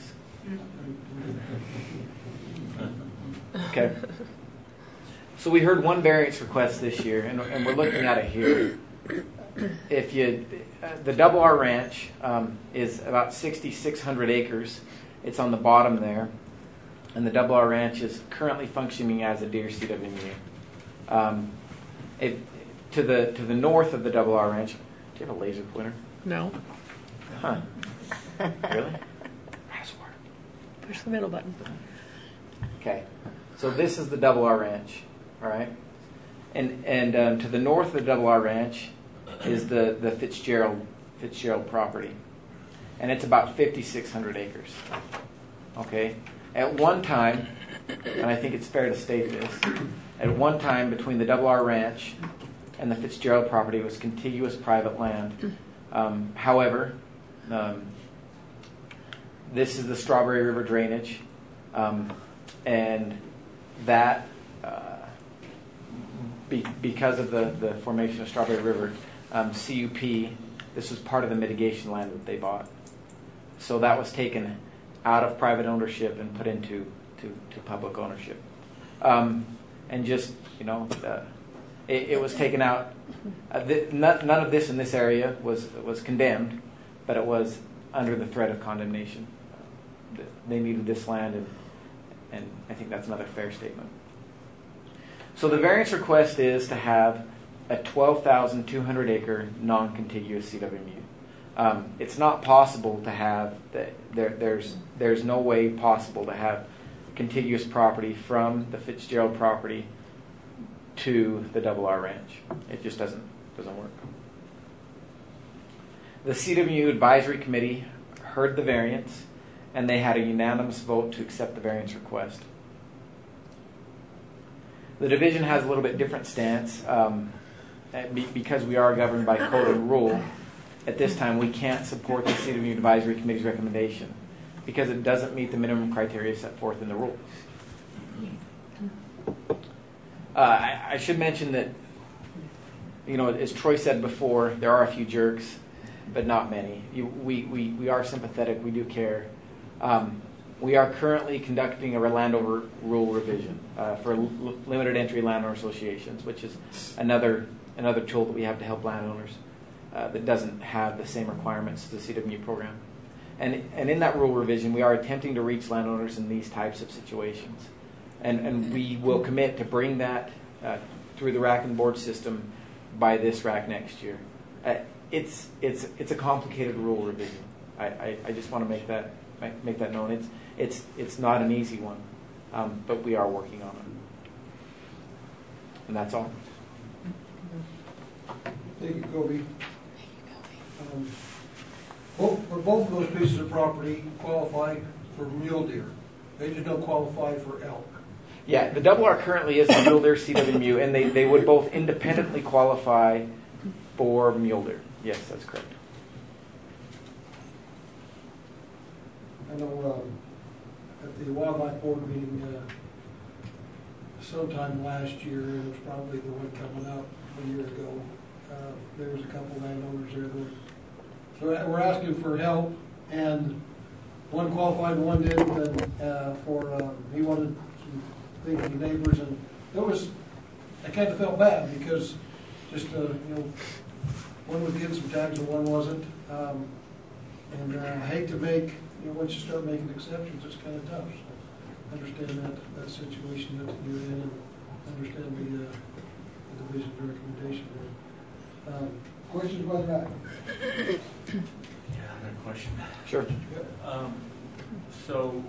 okay. So we heard one variance request this year, and, and we're looking at it here. If you, uh, the Double R Ranch um, is about sixty-six hundred acres. It's on the bottom there, and the Double R Ranch is currently functioning as a deer C W U. Um, it, to the to the north of the Double R Ranch, do you have a laser pointer? No. Huh? Really? Push the middle button. Okay. So this is the Double R Ranch, all right, and and um, to the north of the Double R Ranch is the, the Fitzgerald Fitzgerald property, and it's about fifty-six hundred acres. Okay, at one time, and I think it's fair to state this, at one time between the Double R Ranch and the Fitzgerald property was contiguous private land. Um, however, um, this is the Strawberry River drainage, um, and that uh, be, because of the, the formation of Strawberry River. Um, C U P, this was part of the mitigation land that they bought. So that was taken out of private ownership and put into to, to public ownership. Um, and just, you know, uh, it, it was taken out. Uh, th- none, none of this in this area was, was condemned, but it was under the threat of condemnation. Uh, they needed this land, and, and I think that's another fair statement. So the variance request is to have a twelve thousand two hundred acre non-contiguous C W U. Um, it's not possible to have the, there. There's there's no way possible to have contiguous property from the Fitzgerald property to the Double R Ranch. It just doesn't doesn't work. The C W U advisory committee heard the variance, and they had a unanimous vote to accept the variance request. The division has a little bit different stance. Um, Because we are governed by code and rule, at this time we can't support the C W U Advisory Committee's recommendation because it doesn't meet the minimum criteria set forth in the rule. Uh, I, I should mention that, you know, as Troy said before, there are a few jerks, but not many. You, we, we, we are sympathetic. We do care. Um, we are currently conducting a landowner rule revision uh, for l- limited entry landowner associations, which is another another tool that we have to help landowners uh, that doesn't have the same requirements as the C W U program. And and in that rule revision, we are attempting to reach landowners in these types of situations. and, and we will commit to bring that uh, through the rack and board system by this rack next year. Uh, it's it's it's a complicated rule revision. I, I, I just want to make that make, make that known. It's it's it's not an easy one, um, but we are working on it, and that's all. Thank you, Kobe. Um, both, for both of those pieces of property qualify for mule deer. They just don't qualify for elk. Yeah, the double R currently is a mule deer C W M U, and they, they would both independently qualify for mule deer. Yes, that's correct. I know um, at the wildlife board meeting uh, sometime last year, and it was probably the one coming up a year ago, uh, there was a couple landowners there that were, so we're asking for help, and one qualified and one didn't, and uh, for um, he wanted some things from neighbors, and it was, I kind of felt bad because just uh, you know, one was getting some tags and one wasn't, um, and uh, I hate to make, you know, once you start making exceptions, it's kind of tough. So I understand that that situation that you're in, and understand the, uh, the division's recommendation there. Um, questions about that? Yeah, another question. Sure. Um, so,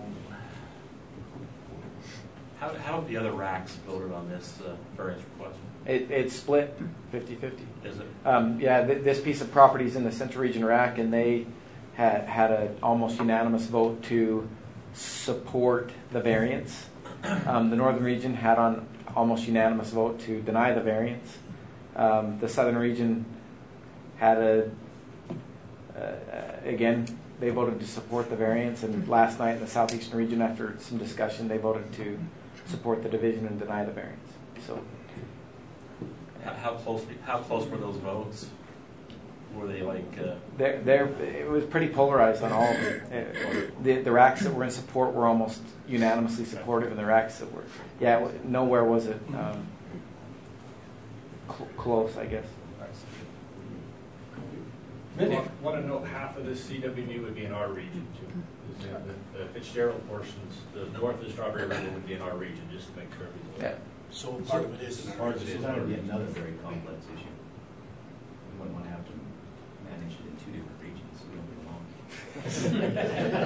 how, how have the other racks voted on this uh, variance request? It, it's split fifty-fifty. Is it? Um, yeah, th- this piece of property is in the Central Region rack, and they had had an almost unanimous vote to support the variance. Um, the Northern Region had on almost unanimous vote to deny the variance. Um, the Southern Region had a, uh, again, they voted to support the variance, and last night in the Southeastern Region, after some discussion, they voted to support the division and deny the variance. So, How, how close? How close were those votes? Were they like? Uh... There, there, it was pretty polarized on all of it. Uh, the, the racks that were in support were almost unanimously supportive, and the racks that were, yeah, nowhere was it um, cl- close, I guess. I want to know half of this C W M U would be in our region too. The, the Fitzgerald portions, the north of the Strawberry River would be in our region, just to make sure everything. Yeah. So part of it is in our Part of region. it is that would be another very complex issue. We wouldn't want to have to manage it in two different regions. We don't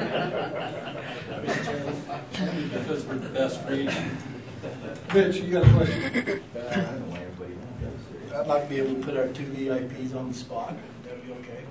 belong. Because we're the best region. Mitch, you got a question? I don't know why everybody does. I'd like to be able to put our two V I Ps on the spot. That'd be okay.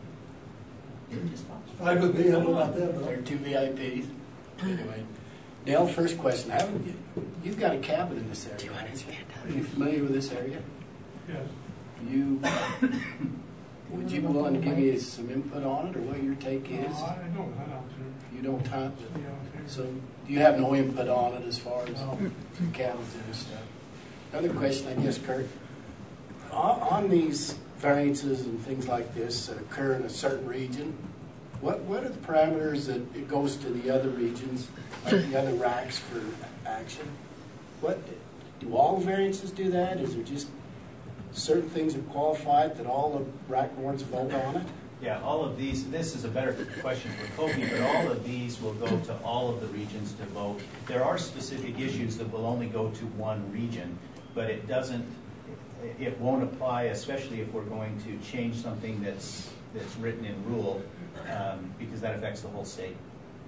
Fine with me, I don't know about that, Our but two V I Ps. Anyway, Dale, first question. Haven't you? You've got a cabin in this area. Haven't you? Are you familiar with this area? yes. You would you be willing to give me some input on it, or what your take is? I don't hunt out there. You don't hunt, but You know, so you have no input on it as far as No. cabins and stuff. Another question, I guess, Kurt. On, on these variances and things like this that occur in a certain region, what what are the parameters that it goes to the other regions, like the other racks for action? What do all the variances do that? Is there just certain things that qualify that all the rack boards vote on it? Yeah, all of these, this is a better question for Kobe, but all of these will go to all of the regions to vote. There are specific issues that will only go to one region, but it doesn't, it won't apply, especially if we're going to change something that's that's written in rule, um, because that affects the whole state.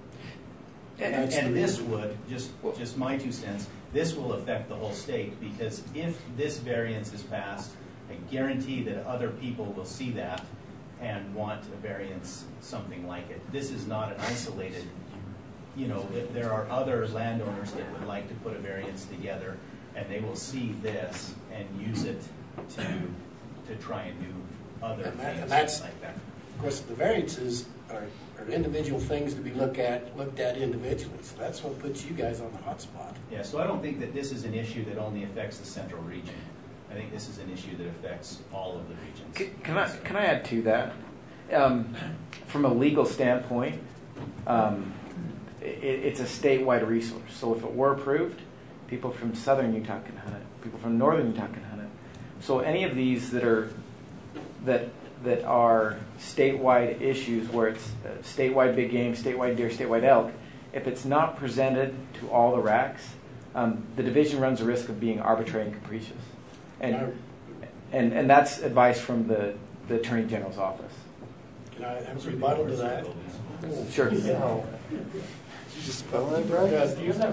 And, and this would, just just my two cents, this will affect the whole state, because if this variance is passed, I guarantee that other people will see that and want a variance, something like it. This is not an isolated, you know, there are other landowners that would like to put a variance together, and they will see this and use it to to try and do other And, that, things and that's, like that. of course, the variances are, are individual things to be looked at looked at individually. So that's what puts you guys on the hot spot. Yeah, so I don't think that this is an issue that only affects the central region. I think this is an issue that affects all of the regions. Can, can I can I add to that? Um, from a legal standpoint, um, it, it's a statewide resource. So if it were approved, people from southern Utah can hunt it. People from northern Utah can hunt it. So any of these that are that that are statewide issues, where it's uh, statewide big game, statewide deer, statewide elk, if it's not presented to all the racks, um, the division runs the risk of being arbitrary and capricious. And, and, and that's advice from the, the Attorney General's office. Can I have a rebuttal to that? Sure. Yeah. Did you spell that right? I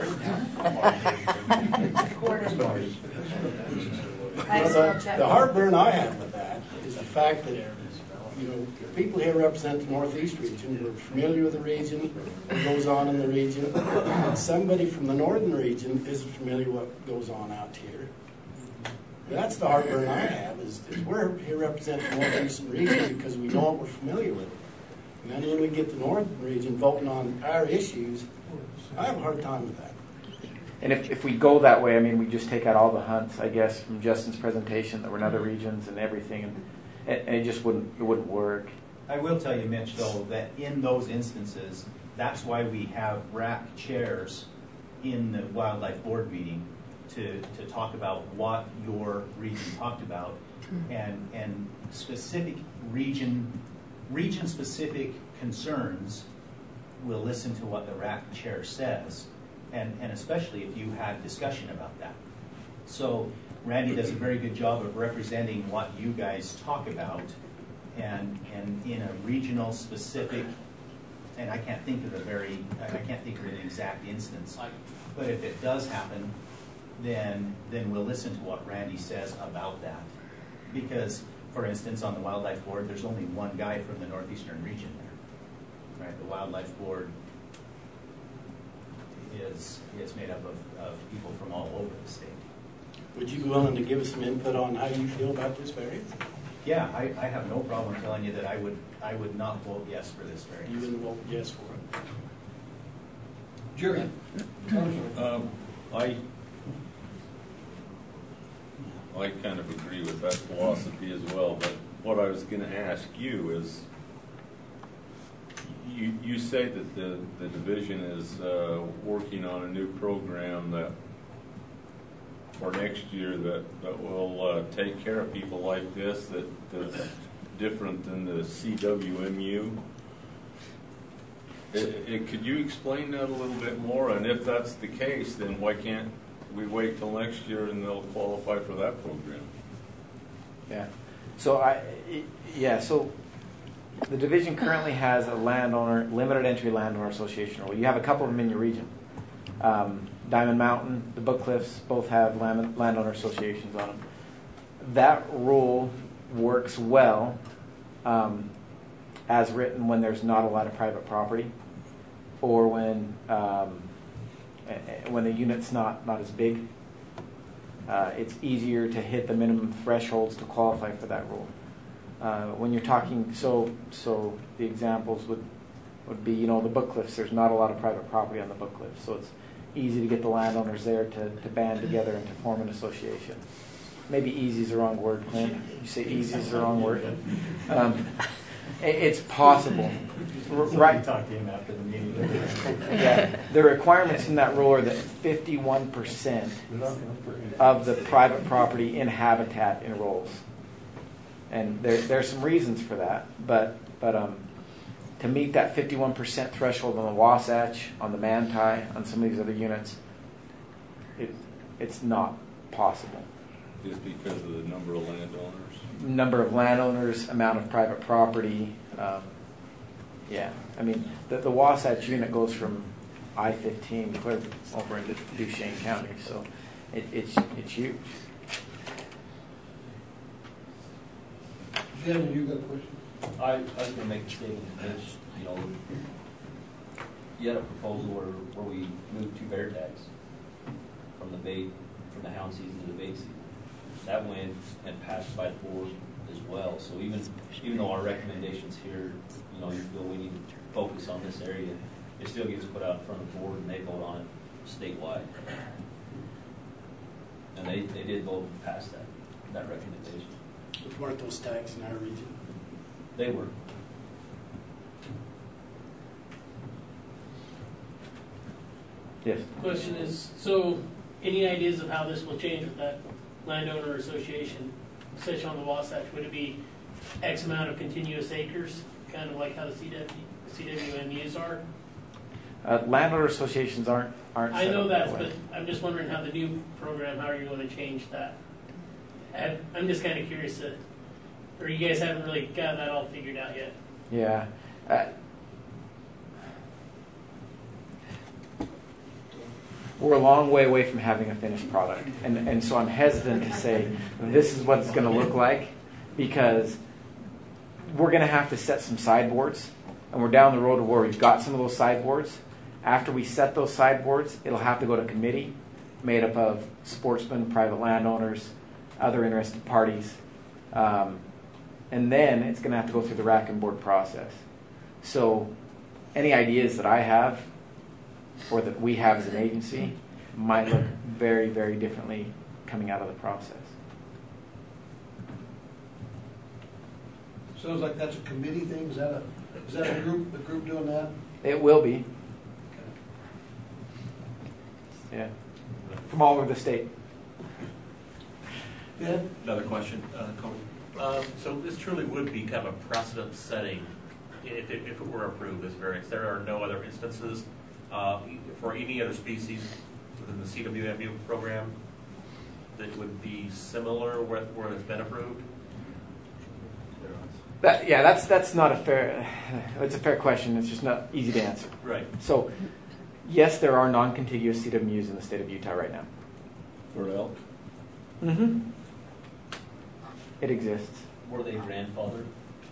Well, the, the heartburn I have with that is the fact that, you know, people here represent the Northeast region. We're familiar with the region, what goes on in the region. And somebody from the Northern region isn't familiar with what goes on out here. That's the heartburn I have, is, is we're here representing the Northeastern region because we know what we're familiar with. And then when we get the Northern region voting on our issues, I have a hard time with that. And if, if we go that way, I mean, we just take out all the hunts, I guess, from Justin's presentation that were in other regions and everything, and, and it just wouldn't it wouldn't work. I will tell you, Mitch, though, that in those instances, that's why we have R A C chairs in the Wildlife Board meeting to, to talk about what your region talked about, and and specific region region specific concerns. We'll listen to what the R A C chair says. And, and especially if you had discussion about that. So Randy does a very good job of representing what you guys talk about, and and in a regional specific, and I can't think of a very, I can't think of an exact instance, but if it does happen, then then we'll listen to what Randy says about that. Because, for instance, on the Wildlife Board, there's only one guy from the Northeastern region there, right? The Wildlife Board is is made up of, of people from all over the state. Would you be willing to give us some input on how you feel about this variance? Yeah, I, I have no problem telling you that I would I would not vote yes for this variance. You wouldn't vote yes for it? Jerry? Um, I, I kind of agree with that philosophy as well, but what I was going to ask you is, You, you say that the, the division is uh, working on a new program that for next year that, that will uh, take care of people like this, that, that's different than the C W M U. It, it, could you explain that a little bit more? And if that's the case, then why can't we wait till next year and they'll qualify for that program? Yeah. So I, yeah. So. The division currently has a landowner, limited entry landowner association rule. You have a couple of them in your region. Um, Diamond Mountain, the Book Cliffs, both have land, landowner associations on them. That rule works well um, as written when there's not a lot of private property, or when um, when the unit's not, not as big. Uh, it's easier to hit the minimum thresholds to qualify for that rule. Uh, when you're talking, so so the examples would would be, you know, the Book Cliffs. There's not a lot of private property on the Book Cliffs, so it's easy to get the landowners there to, to band together and to form an association. Maybe easy is the wrong word, Clint. You say easy is the wrong word. Um, it, it's possible. Right. Talk to him after the meeting. Yeah. The requirements in that rule are that fifty-one percent of the private property in habitat enrolls. And there, there are some reasons for that, but but um, to meet that fifty-one percent threshold on the Wasatch, on the Manti, on some of these other units, it it's not possible. Just because of the number of landowners? Number of landowners, amount of private property. Um, yeah, I mean, the, the Wasatch unit goes from I fifteen clear over into Duchesne County, so it, it's it's huge. Jen, you got a question? I, I was going to make a statement, Mitch. You know, you had a proposal where, where we moved two bear tags from the bait, from the hound season to the bait season. That went and passed by the board as well. So even even though our recommendations here, you know, you feel we need to focus on this area, it still gets put out in front of the board and they vote on it statewide. And they, they did vote and pass that, that recommendation. Weren't those tags in our region? They were. Yes. Question is, so any ideas of how this will change with that landowner association, especially on the Wasatch? Would it be X amount of continuous acres, kind of like how the C W, C W M Us are? Uh, landowner associations aren't aren't. I set know up that, way. but I'm just wondering how the new program, how are you going to change that? I- I'm just kind of curious, to, or you guys haven't really got that all figured out yet? Yeah. Uh, we're a long way away from having a finished product. And, and so I'm hesitant to say this is what it's going to look like, because we're going to have to set some sideboards, and we're down the road to where we've got some of those sideboards. After we set those sideboards, it'll have to go to committee made up of sportsmen, private landowners, other interested parties. Um, and then it's going to have to go through the rack and board process. So any ideas that I have or that we have as an agency might look very, very differently coming out of the process. Sounds like that's a committee thing. Is that a is that a group a group doing that? It will be. Yeah. From all over the state. Yeah. Another question, uh, Cody. Um, so this truly would be kind of a precedent-setting if it, if it were approved, this variance. There are no other instances uh, for any other species within the C W M U program that would be similar where, where it's been approved? That, yeah, that's that's not a fair. It's a fair question. It's just not easy to answer. Right. So, yes, there are non-contiguous C W Us in the state of Utah right now. For elk? Mm-hmm. It exists. Were they grandfathered?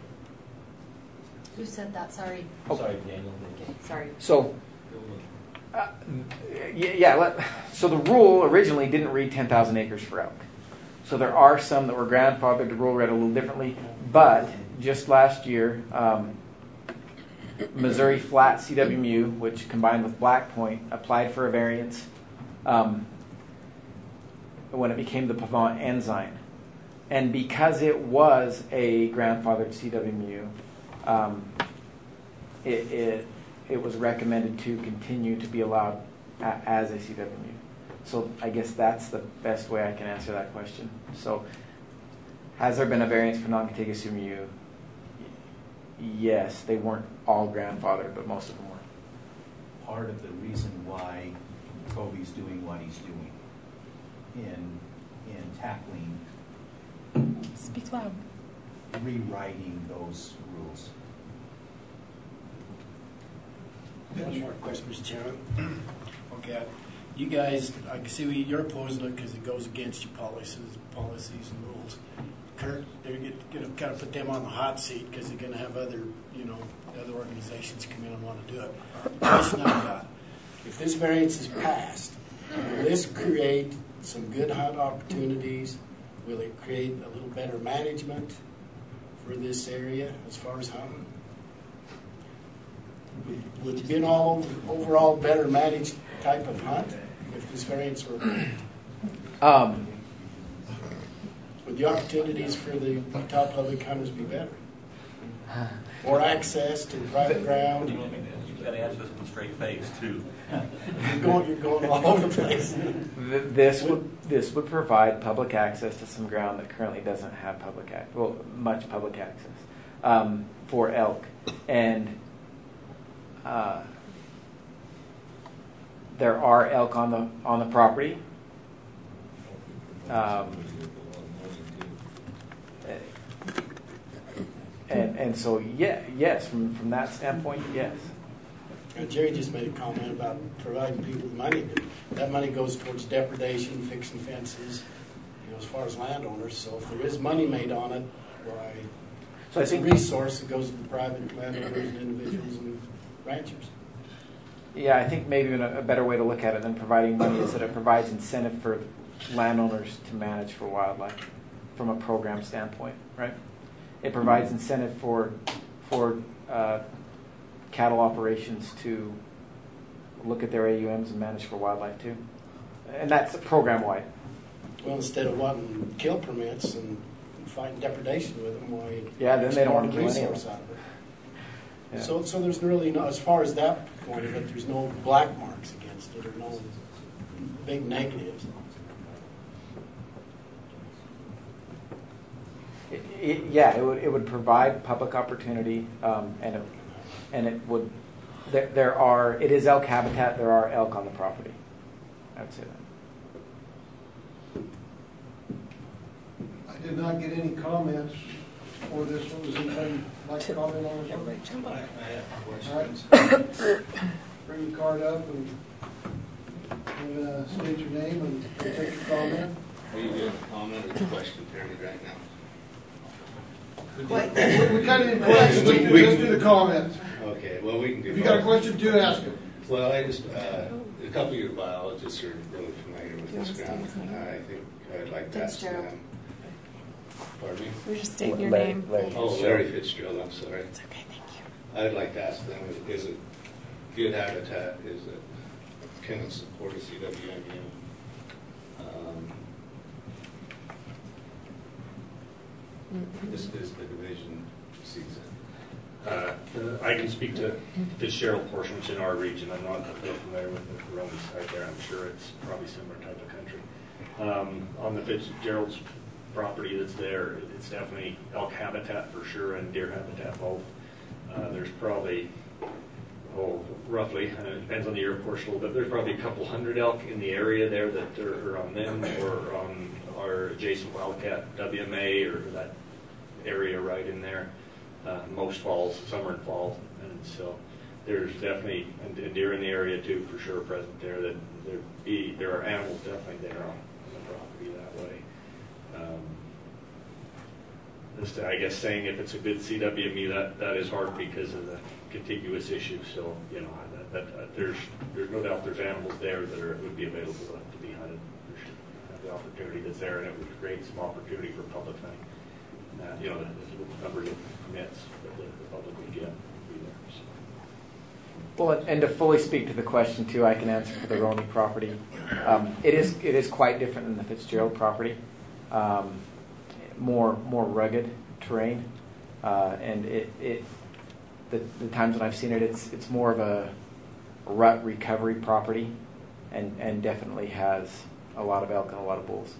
Who said that? Sorry. Oh. Sorry, Daniel. Okay, sorry. So, uh, yeah, yeah let, so the rule originally didn't read ten thousand acres for elk. So there are some that were grandfathered. The rule read a little differently. But just last year, um, Missouri Flat C W M U, which combined with Black Point, applied for a variance um, when it became the Pavant Ensign. And because it was a grandfathered C W M U, um, it, it it was recommended to continue to be allowed a, as a C W M U. So I guess that's the best way I can answer that question. So has there been a variance for non-contiguous C W M U? Yes, they weren't all grandfathered, but most of them were. Part of the reason why Kobe's doing what he's doing in in tackling Speak loud. rewriting those rules. One more question, Mister Chairman. Okay, you guys, I can see you're opposing it because it goes against your policies, policies and rules. Kurt, they're going to kind of put them on the hot seat because they're going to have other, you know, other organizations come in and want to do it. The question I've got: if this variance is passed, will this create some good hunt opportunities? Will it create a little better management for this area as far as hunting? Would, would it be an all overall better managed type of hunt if this variance were approved? Um, Would the opportunities for the top public hunters be better? More access to the private ground? You've got to answer this with a straight face, too. You're going, you're going all over the place. Th- This would this would provide public access to some ground that currently doesn't have public ac- well much public access um, for elk, and uh, there are elk on the on the property. Um, and and so yeah yes from from that standpoint yes. Uh, Jerry just made a comment about providing people with money. That money goes towards depredation, fixing fences, you know, as far as landowners. So if there is money made on it, why, So I it's a think- resource that goes to the private landowners and individuals and ranchers. Yeah, I think maybe a, a better way to look at it than providing money is that it provides incentive for landowners to manage for wildlife from a program standpoint, right? It provides incentive for for uh, cattle operations to look at their A U Ms and manage for wildlife too, and that's program-wide. Well, instead of wanting kill permits and, and fighting depredation with them, why Yeah, then they don't want to kill any of resource them. out of it. Yeah. So, so there's really no, as far as that point of it, there's no black marks against it or no big negatives. It, it, yeah, it would it would provide public opportunity, um, and it and it would there, there are, it is elk habitat, there are elk on the property. I would say that. I did not get any comments for this. What was anybody like to comment on this one? I have All right. Bring your card up and, and uh, state your name and take your comment. Are you doing a comment or a question period right now? We, we kind of did questions. Let's, do- let's do the comments. Okay, well, we can do If you got a both. question, do ask it. Well, I just, uh, a couple of your biologists are really familiar with this ground. I think I'd like to ask Fitzgerald. them. Pardon me? We're just stating your Larry- name. Larry Oh, Larry Fitzgerald, I'm sorry. It's okay, thank you. I'd like to ask them, is it good habitat, is it, can it support a C W M U? Um, This is the division season. Uh, I can speak to Fitzgerald portion, which in our region, I'm not real familiar with the Romy side there. I'm sure it's probably similar type of country. Um, on the Fitzgerald's property that's there, it's definitely elk habitat for sure and deer habitat both. Uh, there's probably, oh, roughly, uh, it depends on the year portion a little bit, there's probably a couple hundred elk in the area there that are, are on them or on our adjacent Wildcat W M A or that area right in there. Uh, most falls, summer and fall, and so there's definitely and, and deer in the area too, for sure, present there. That there be there are animals definitely there on, on the property that way. Um, just, I guess saying if it's a good C W M U, that that is hard because of the contiguous issue. So you know that, that uh, there's there's no doubt there's animals there that are would be available to be hunted. For sure. Uh, the opportunity that's there, and it would create some opportunity for public hunting. Uh, you know, the, the number of permits that the, the public would get would be there. So. Well, and to fully speak to the question too, I can answer for the Roney property. Um, it is it is quite different than the Fitzgerald property. Um, more more rugged terrain, uh, and it, it the, the times when I've seen it, it's it's more of a rut recovery property, and and definitely has a lot of elk and a lot of bulls.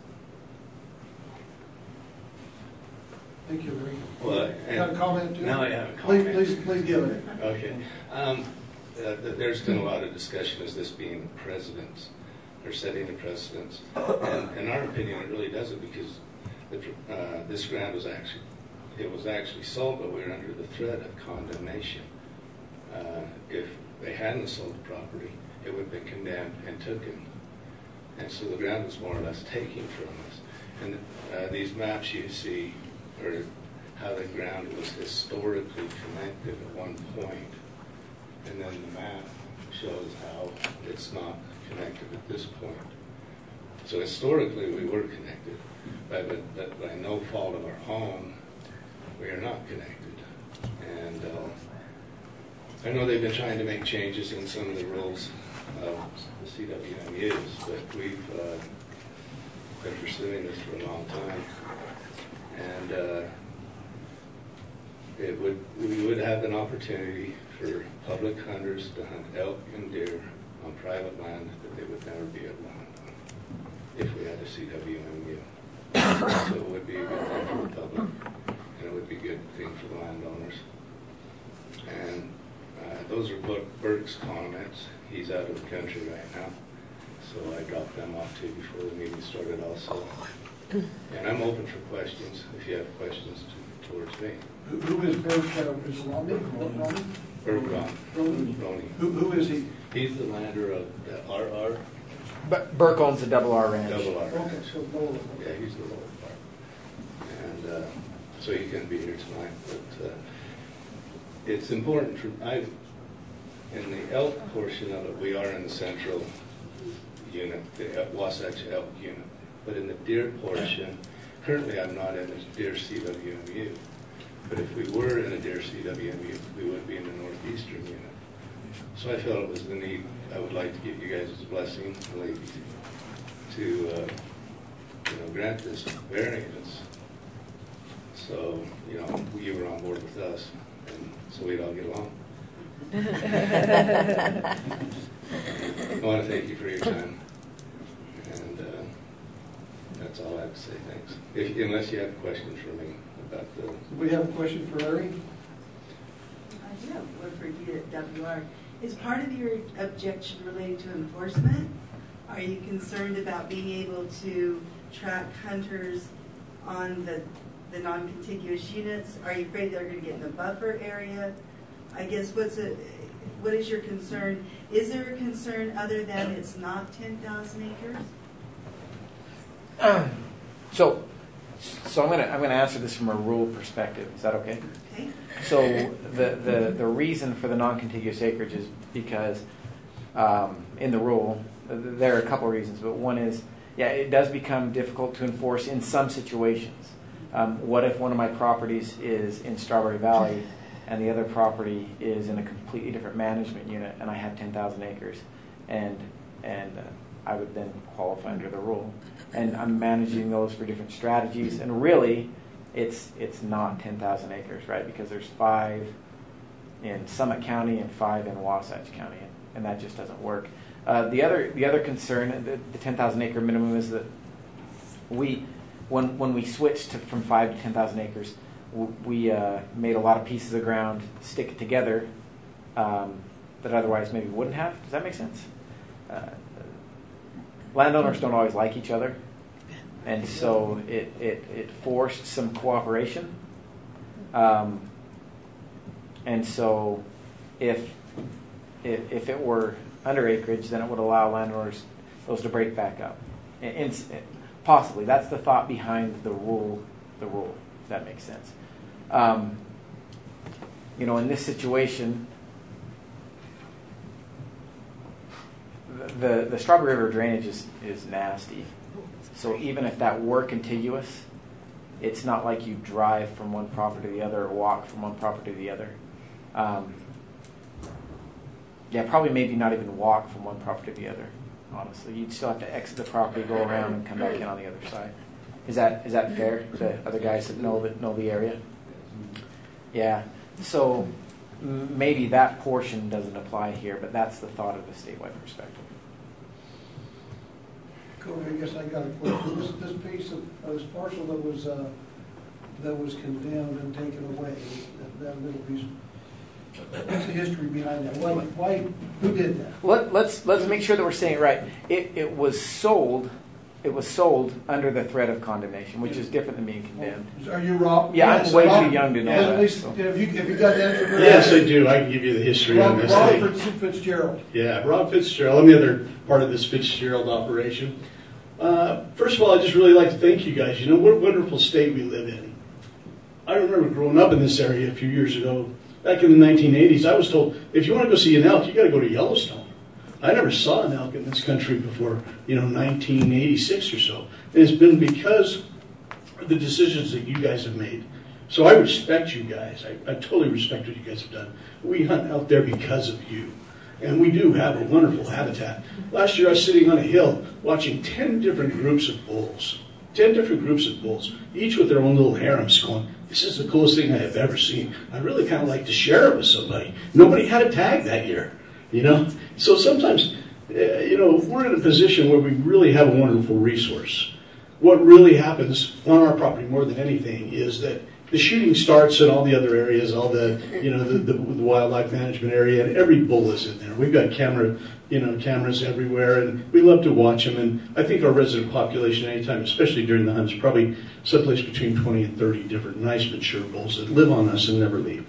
Thank you, Larry. Well, You got a comment too? Now I have a comment. Please, please, please give it. Okay. Um, uh, th- there's been a lot of discussion as this being the precedence, or setting the precedence. And in our opinion, it really doesn't because the, uh, this ground was actually, it was actually sold, but we were under the threat of condemnation. Uh, if they hadn't sold the property, it would have been condemned and taken. And so the ground was more or less taken from us. And uh, these maps you see or how the ground was historically connected at one point, and then the map shows how it's not connected at this point. So historically we were connected, but, but, but by no fault of our own, we are not connected. And uh, I know they've been trying to make changes in some of the rules of the C W M Us, but we've uh, been pursuing this for a long time. And uh, it would we would have an opportunity for public hunters to hunt elk and deer on private land that they would never be able to hunt on if we had a C W M U. So it would be a good thing for the public, and it would be a good thing for the landowners. And uh, those are Burke's comments. He's out of the country right now, so I dropped them off too before the meeting started also. And I'm open for questions, if you have questions to, towards me. Who, who is Burke? Uh, is Romney? Romney? Burke Ron. Roney. Roney. Who, who is he? He's the lander of the R R. But Burke owns the Double R Ranch. Double R. Okay, so Nolan. Yeah, he's the lower part. And uh, so he couldn't be here tonight, but uh, it's important for, I, in the elk portion of it, we are in the central unit, the Wasatch Elk unit. But in the deer portion, currently I'm not in the deer C W M U. But if we were in a deer C W M U, we would be in the northeastern unit. So I felt it was the need, I would like to give you guys' blessing, like, to uh, you know, grant this variance. So, you know, you were on board with us, and so we'd all get along. I want to thank you for your time. And uh, that's all I have to say. Thanks. If, unless you have questions for me about the. We have a question for Larry. I do have one for you at W R. Is part of your objection related to enforcement? Are you concerned about being able to track hunters on the, the non-contiguous units? Are you afraid they're going to get in the buffer area? I guess what's a, what is your concern? Is there a concern other than it's not ten thousand acres? Uh, so, so I'm gonna I'm gonna answer this from a rule perspective. Is that okay? Okay. So the the, the reason for the non-contiguous acreage is because um, in the rule there are a couple of reasons, but one is yeah it does become difficult to enforce in some situations. Um, what if one of my properties is in Strawberry Valley and the other property is in a completely different management unit, and I have ten thousand acres, and and uh, I would then qualify under the rule. And I'm managing those for different strategies, and really, it's it's not ten thousand acres, right? Because there's five in Summit County and five in Wasatch County, and, and that just doesn't work. Uh, the other the other concern, the, the ten thousand acre minimum, is that we when when we switched to, from five to ten thousand acres, we uh, made a lot of pieces of ground stick it together um, that otherwise maybe wouldn't have. Does that make sense? Uh, landowners don't always like each other, and so it, it, it forced some cooperation. Um, and so if, if if it were under acreage, then it would allow landowners those to break back up. And, and possibly that's the thought behind the rule. The rule, if that makes sense. Um, you know, in this situation, the, the the Strawberry River drainage is, is nasty. So even if that were contiguous, it's not like you drive from one property to the other or walk from one property to the other. Um, yeah, probably maybe not even walk from one property to the other, honestly. You'd still have to exit the property, go around, and come back in on the other side. Is that is that fair? The other guys that know that know the area? Yeah. So m- maybe that portion doesn't apply here, but that's the thought of the statewide perspective. Cody, I guess I got a question. This, this piece of uh, this parcel that was uh, that was condemned and taken away, that, that little piece. What's the history behind that? Why? Why? Who did that? Let, let's let's make sure that we're saying it right. It it was sold. It was sold under the threat of condemnation, which is different than being condemned. Are you Rob? Yeah, yes, I'm way Rob, too young to know yeah, that. At least, So. if you if you got the answer. Yes, I do. I can give you the history Rob, on this. Rob Fitzgerald. Yeah, Rob Fitzgerald. I'm the other part of this Fitzgerald operation. Uh, first of all, I'd just really like to thank you guys. You know, what a wonderful state we live in. I remember growing up in this area a few years ago. Back in the nineteen eighties, I was told, if you want to go see an elk, you got to go to Yellowstone. I never saw an elk in this country before, you know, nineteen eighty-six or so. And it's been because of the decisions that you guys have made. So I respect you guys. I, I totally respect what you guys have done. We hunt out there because of you. And we do have a wonderful habitat. Last year I was sitting on a hill watching ten different groups of bulls. ten different groups of bulls, each with their own little harems going, this is the coolest thing I have ever seen. I'd really kind of like to share it with somebody. Nobody had a tag that year, you know? So sometimes, uh, you know, we're in a position where we really have a wonderful resource. What really happens on our property more than anything is that the shooting starts in all the other areas, all the, you know, the, the, the wildlife management area, and every bull is in there. We've got camera, you know, cameras everywhere, and we love to watch them. And I think our resident population, anytime, especially during the hunts, probably someplace between twenty and thirty different nice mature bulls that live on us and never leave.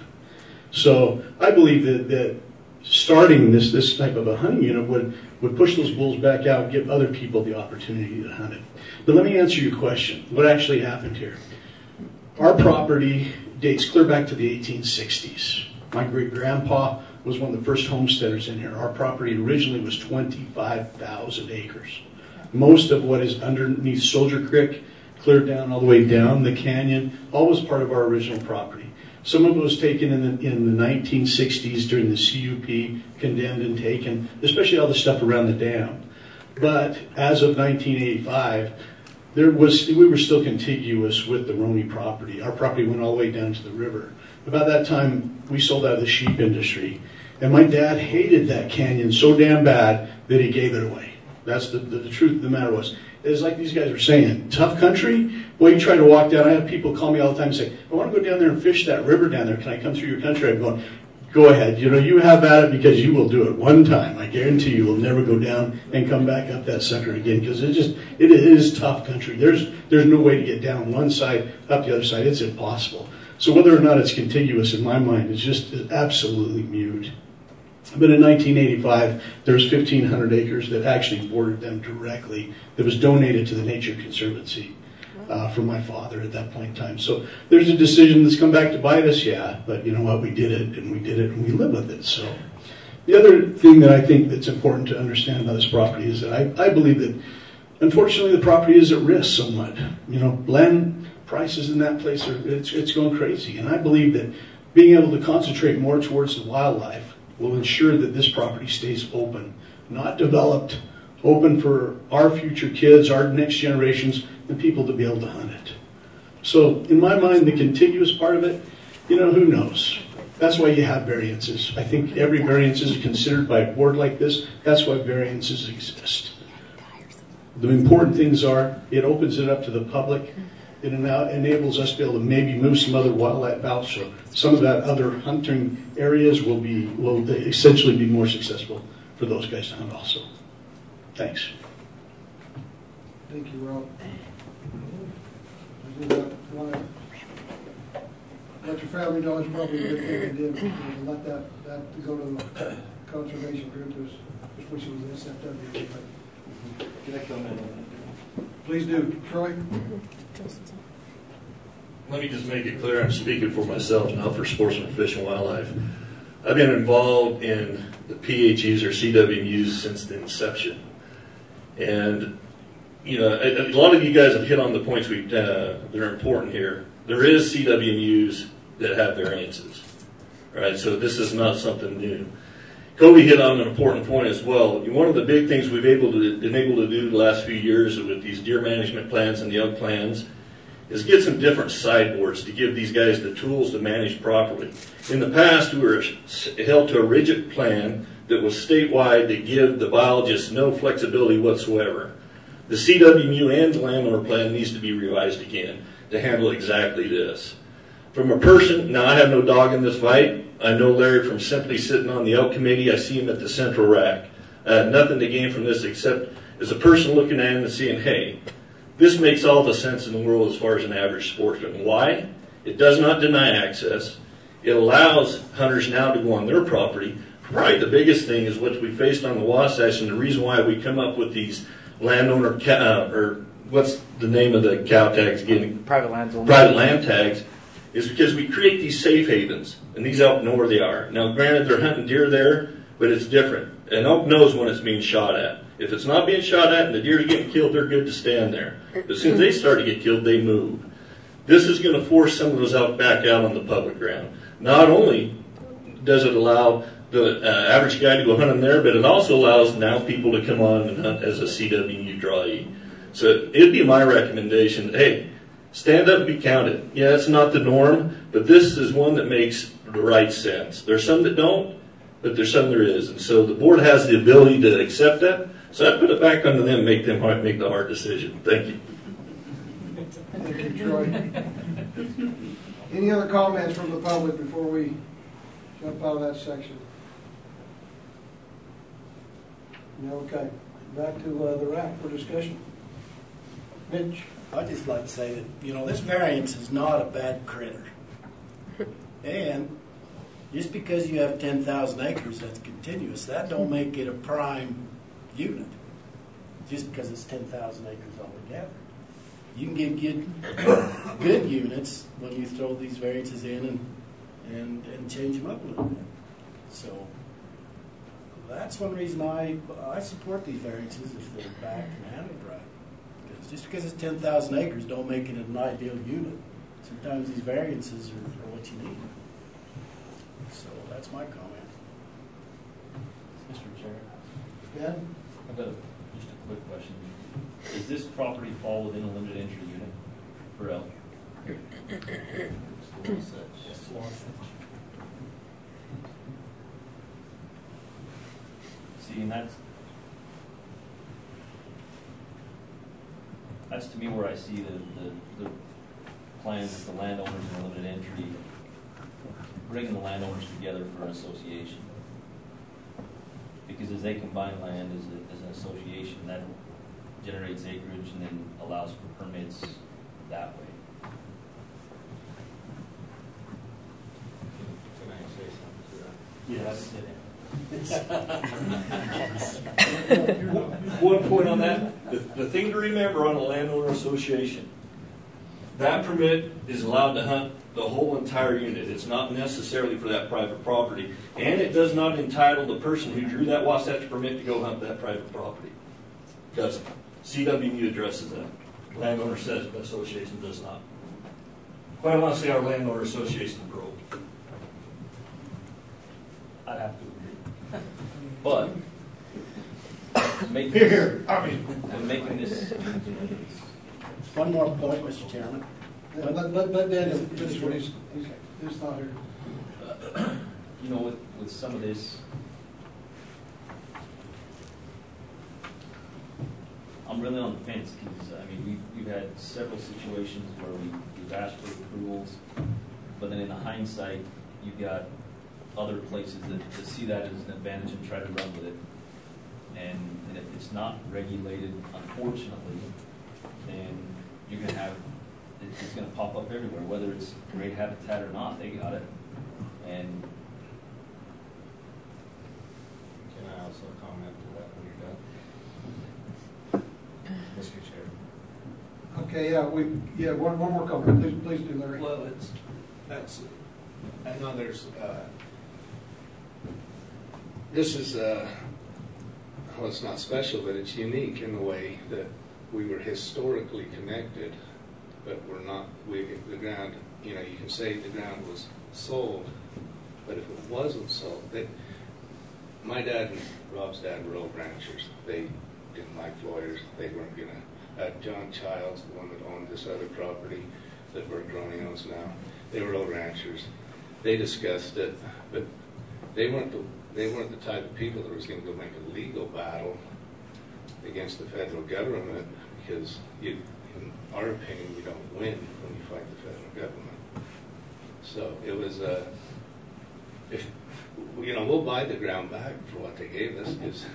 So I believe that, that starting this this type of a hunting unit would, would push those bulls back out and give other people the opportunity to hunt it. But let me answer your question. What actually happened here? Our property dates clear back to the eighteen sixties. My great-grandpa was one of the first homesteaders in here. Our property originally was twenty-five thousand acres. Most of what is underneath Soldier Creek, cleared down all the way down the canyon, all was part of our original property. Some of it was taken in the, in the nineteen sixties during the C U P, condemned and taken, especially all the stuff around the dam. But as of nineteen eighty-five, there was we were still contiguous with the Roney property. Our property went all the way down to the river. About that time, we sold out of the sheep industry. And my dad hated that canyon so damn bad that he gave it away. That's the, the, the truth of the matter was. It's like these guys were saying, tough country? Well, you try to walk down. I have people call me all the time and say, I want to go down there and fish that river down there. Can I come through your country? I'm going, go ahead. You know, you have at it because you will do it one time. I guarantee you will never go down and come back up that sucker again because it just it is tough country. There's there's no way to get down one side up the other side. It's impossible. So whether or not it's contiguous in my mind is just absolutely mute. But in nineteen eighty-five, there was fifteen hundred acres that actually bordered them directly that was donated to the Nature Conservancy uh, from my father at that point in time. So there's a decision that's come back to bite us, yeah, but you know what, we did it, and we did it, and we live with it. So the other thing that I think that's important to understand about this property is that I, I believe that, unfortunately, the property is at risk somewhat. You know, land prices in that place, are it's, it's going crazy, and I believe that being able to concentrate more towards the wildlife will ensure that this property stays open, not developed, open for our future kids, our next generations, and people to be able to hunt it. So in my mind, the contiguous part of it, you know, who knows? That's why you have variances. I think every variance is considered by a board like this. That's why variances exist. The important things are, it opens it up to the public. It now enables us to be able to maybe move some other wildlife out, so some of that other hunting areas will be will essentially be more successful for those guys to hunt also. Thanks. Thank you, Rob. Let your family know it's probably a good thing they did. Let that, that go to the conservation group. There's, there's which was S F W. Can I comment on that? Please do. Troy? Let me just make it clear, I'm speaking for myself, not for Sportsman Fish and Wildlife. I've been involved in the P H Es or C W Us since the inception. And, you know, a, a lot of you guys have hit on the points we, uh, that are important here. There is C W Us that have variances, right? So this is not something new. Kobe hit on an important point as well. One of the big things we've able to, been able to do the last few years with these deer management plans and the elk plans is get some different sideboards to give these guys the tools to manage properly. In the past, we were held to a rigid plan that was statewide that give the biologists no flexibility whatsoever. The C W U and the landowner plan needs to be revised again to handle exactly this. From a person, now I have no dog in this fight. I know Larry from simply sitting on the elk committee. I see him at the central rack. I have nothing to gain from this except as a person looking at him and seeing, hey, this makes all the sense in the world as far as an average sportsman. Why? It does not deny access. It allows hunters now to go on their property. Probably the biggest thing is what we faced on the Wasatch, and the reason why we come up with these landowner, ca- uh, or what's the name of the cow tags again? Private lands only. Private land tags, is because we create these safe havens, and these elk know where they are. Now, granted, they're hunting deer there, but it's different. An elk knows when it's being shot at. If it's not being shot at and the deer are getting killed, they're good to stand there. But as soon as they start to get killed, they move. This is going to force some of those elk back out on the public ground. Not only does it allow the uh, average guy to go hunting there, but it also allows now people to come on and hunt as a C W U drawee. So it'd be my recommendation, hey, stand up and be counted. Yeah, it's not the norm, but this is one that makes the right sense. There's some that don't, but there's some there is. And so the board has the ability to accept that. So I put it back onto them, make them hard, make the hard decision. Thank you. Thank you, Troy. Any other comments from the public before we jump out of that section? No, okay. Back to uh, the rack for discussion. Mitch? I'd just like to say that, you know, this variance is not a bad critter. And just because you have ten thousand acres that's continuous, that don't make it a prime unit. Just because it's ten thousand acres altogether. You can get good, good units when you throw these variances in and, and, and change them up a little bit. So that's one reason I, I support these variances if they're back and handled right. Because just because it's ten thousand acres don't make it an ideal unit. Sometimes these variances are, are what you need. So that's my comment. Mister Chair? Yeah? I've got a, just a quick question. Does this property fall within a limited entry unit for elk? Yes. See, and that's that's to me where I see the, the, the plans that the landowners in limited entry bringing the landowners together for an association. Because as they combine land as, a, as an association, that generates acreage and then allows for permits that way. Can I say something to that? Yes. One point on that, the, the thing to remember on a landowner association, that permit is allowed to hunt the whole entire unit. It's not necessarily for that private property. And it does not entitle the person who drew that Wasatch permit to go hunt that private property. It doesn't. C W U addresses that. Landowner says, but association does not. Quite honestly, our landowner association broke. I'd have to agree. But making Here, here. I mean, and making this one more point, Mister Chairman. Yeah, Let, let, let Daniel finish what he's, he's, he's not here. you know, with, with some of this, I'm really on the fence because, I mean, we've, we've had several situations where we, we've asked for approvals, but then in the hindsight, you've got other places that, that see that as an advantage and try to run with it. And, and if it's not regulated, unfortunately, then you're going to have, it, it's going to pop up everywhere, whether it's great habitat or not, they got it. And Can I also comment to that when you're done? Mister Chair. Okay, yeah, we, yeah, one, one more comment, please, please do, Larry. Well, it's, that's, I know there's, uh, this is, uh, well, it's not special, but it's unique in the way that we were historically connected, but we're not, we, the ground, you know, you can say the ground was sold, but if it wasn't sold, they, my dad and Rob's dad were old ranchers. They didn't like lawyers. They weren't gonna, uh, John Childs, the one that owned this other property that Bert Groney owns now, they were old ranchers. They discussed it, but they weren't the, they weren't the type of people that was gonna go make a legal battle against the federal government, because you, in our opinion, we don't win when you fight the federal government. So it was, uh, if, you know, we'll buy the ground back for what they gave us, because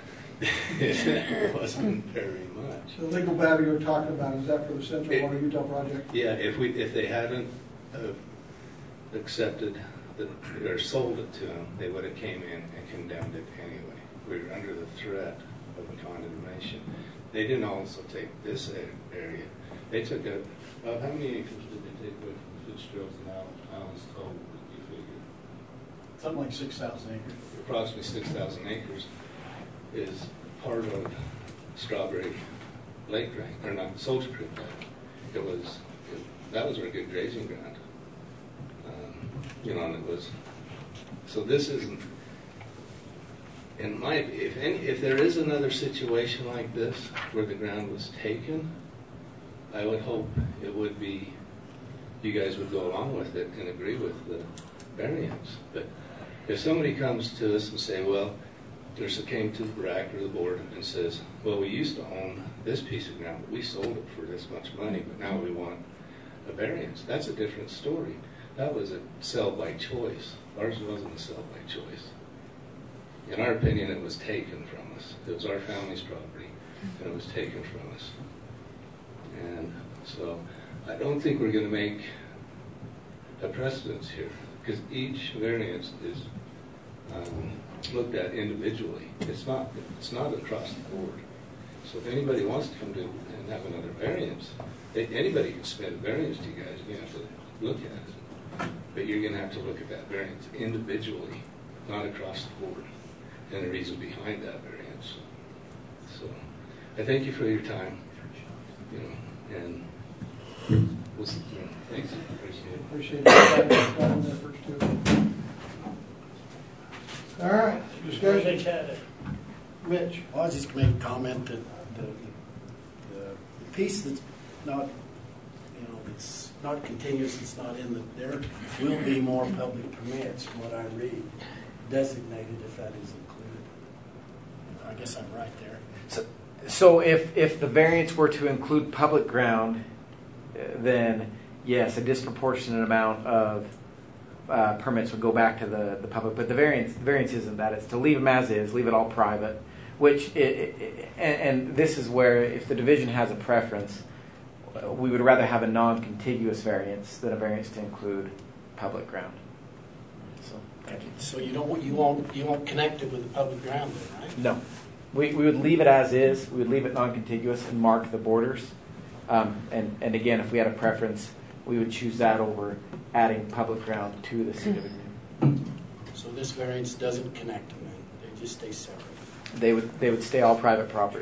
it wasn't very much. The legal battle you're talking about, is that for the Central It- Water Utah project? Yeah, if we, if they hadn't uh, accepted the, or sold it to them, they would have came in and condemned it anyway. We were under the threat of a condemnation. They didn't also take this a- area. They took a, uh, how many acres did they take with Fitzgerald's and Allen- Allen's total, would you figure? Something like six thousand acres. Approximately six thousand acres is part of Strawberry Lake Drain, or not, Soldier Creek Lake. It was, it, that was our good grazing ground. Um, you know, and it was, so this isn't, in my, if any, if there is another situation like this where the ground was taken, I would hope it would be, you guys would go along with it and agree with the variance. But if somebody comes to us and say, well, there's a came to the B R A C or the board and says, well, we used to own this piece of ground, but we sold it for this much money, but now we want a variance. That's a different story. That was a sell by choice. Ours wasn't a sell by choice. In our opinion, it was taken from us. It was our family's property, and it was taken from us. And so I don't think we're going to make a precedence here, because each variance is um, looked at individually. It's not, it's not across the board. So if anybody wants to come to and have another variance, they, anybody can submit a variance to you guys. You have to look at it. But you're going to have to look at that variance individually, not across the board, and the reason behind that variance. So I thank you for your time. You know, and we'll see. You know, thanks. Appreciate it. Appreciate it. Efforts too. All right, discussion. Mitch. Well, I was just going to make a comment that the, the, the piece that's not, you know, it's not continuous, it's not in the, there will be more public permits, from what I read, designated if that is included. I guess I'm right there. So, so if, if the variance were to include public ground, uh, then yes, a disproportionate amount of uh, permits would go back to the, the public. But the variance the variance isn't that. It's to leave them as is, leave it all private. Which it, it, it, and, and this is where if the division has a preference, uh, we would rather have a non-contiguous variance than a variance to include public ground. So thank you. So you don't you won't you won't connect it with the public ground then, right? No. We, we would leave it as is. We would leave it non-contiguous and mark the borders. Um, and, and again, if we had a preference, we would choose that over adding public ground to the C W M U. So this variance doesn't connect them then. They just stay separate. They would they would stay all private property.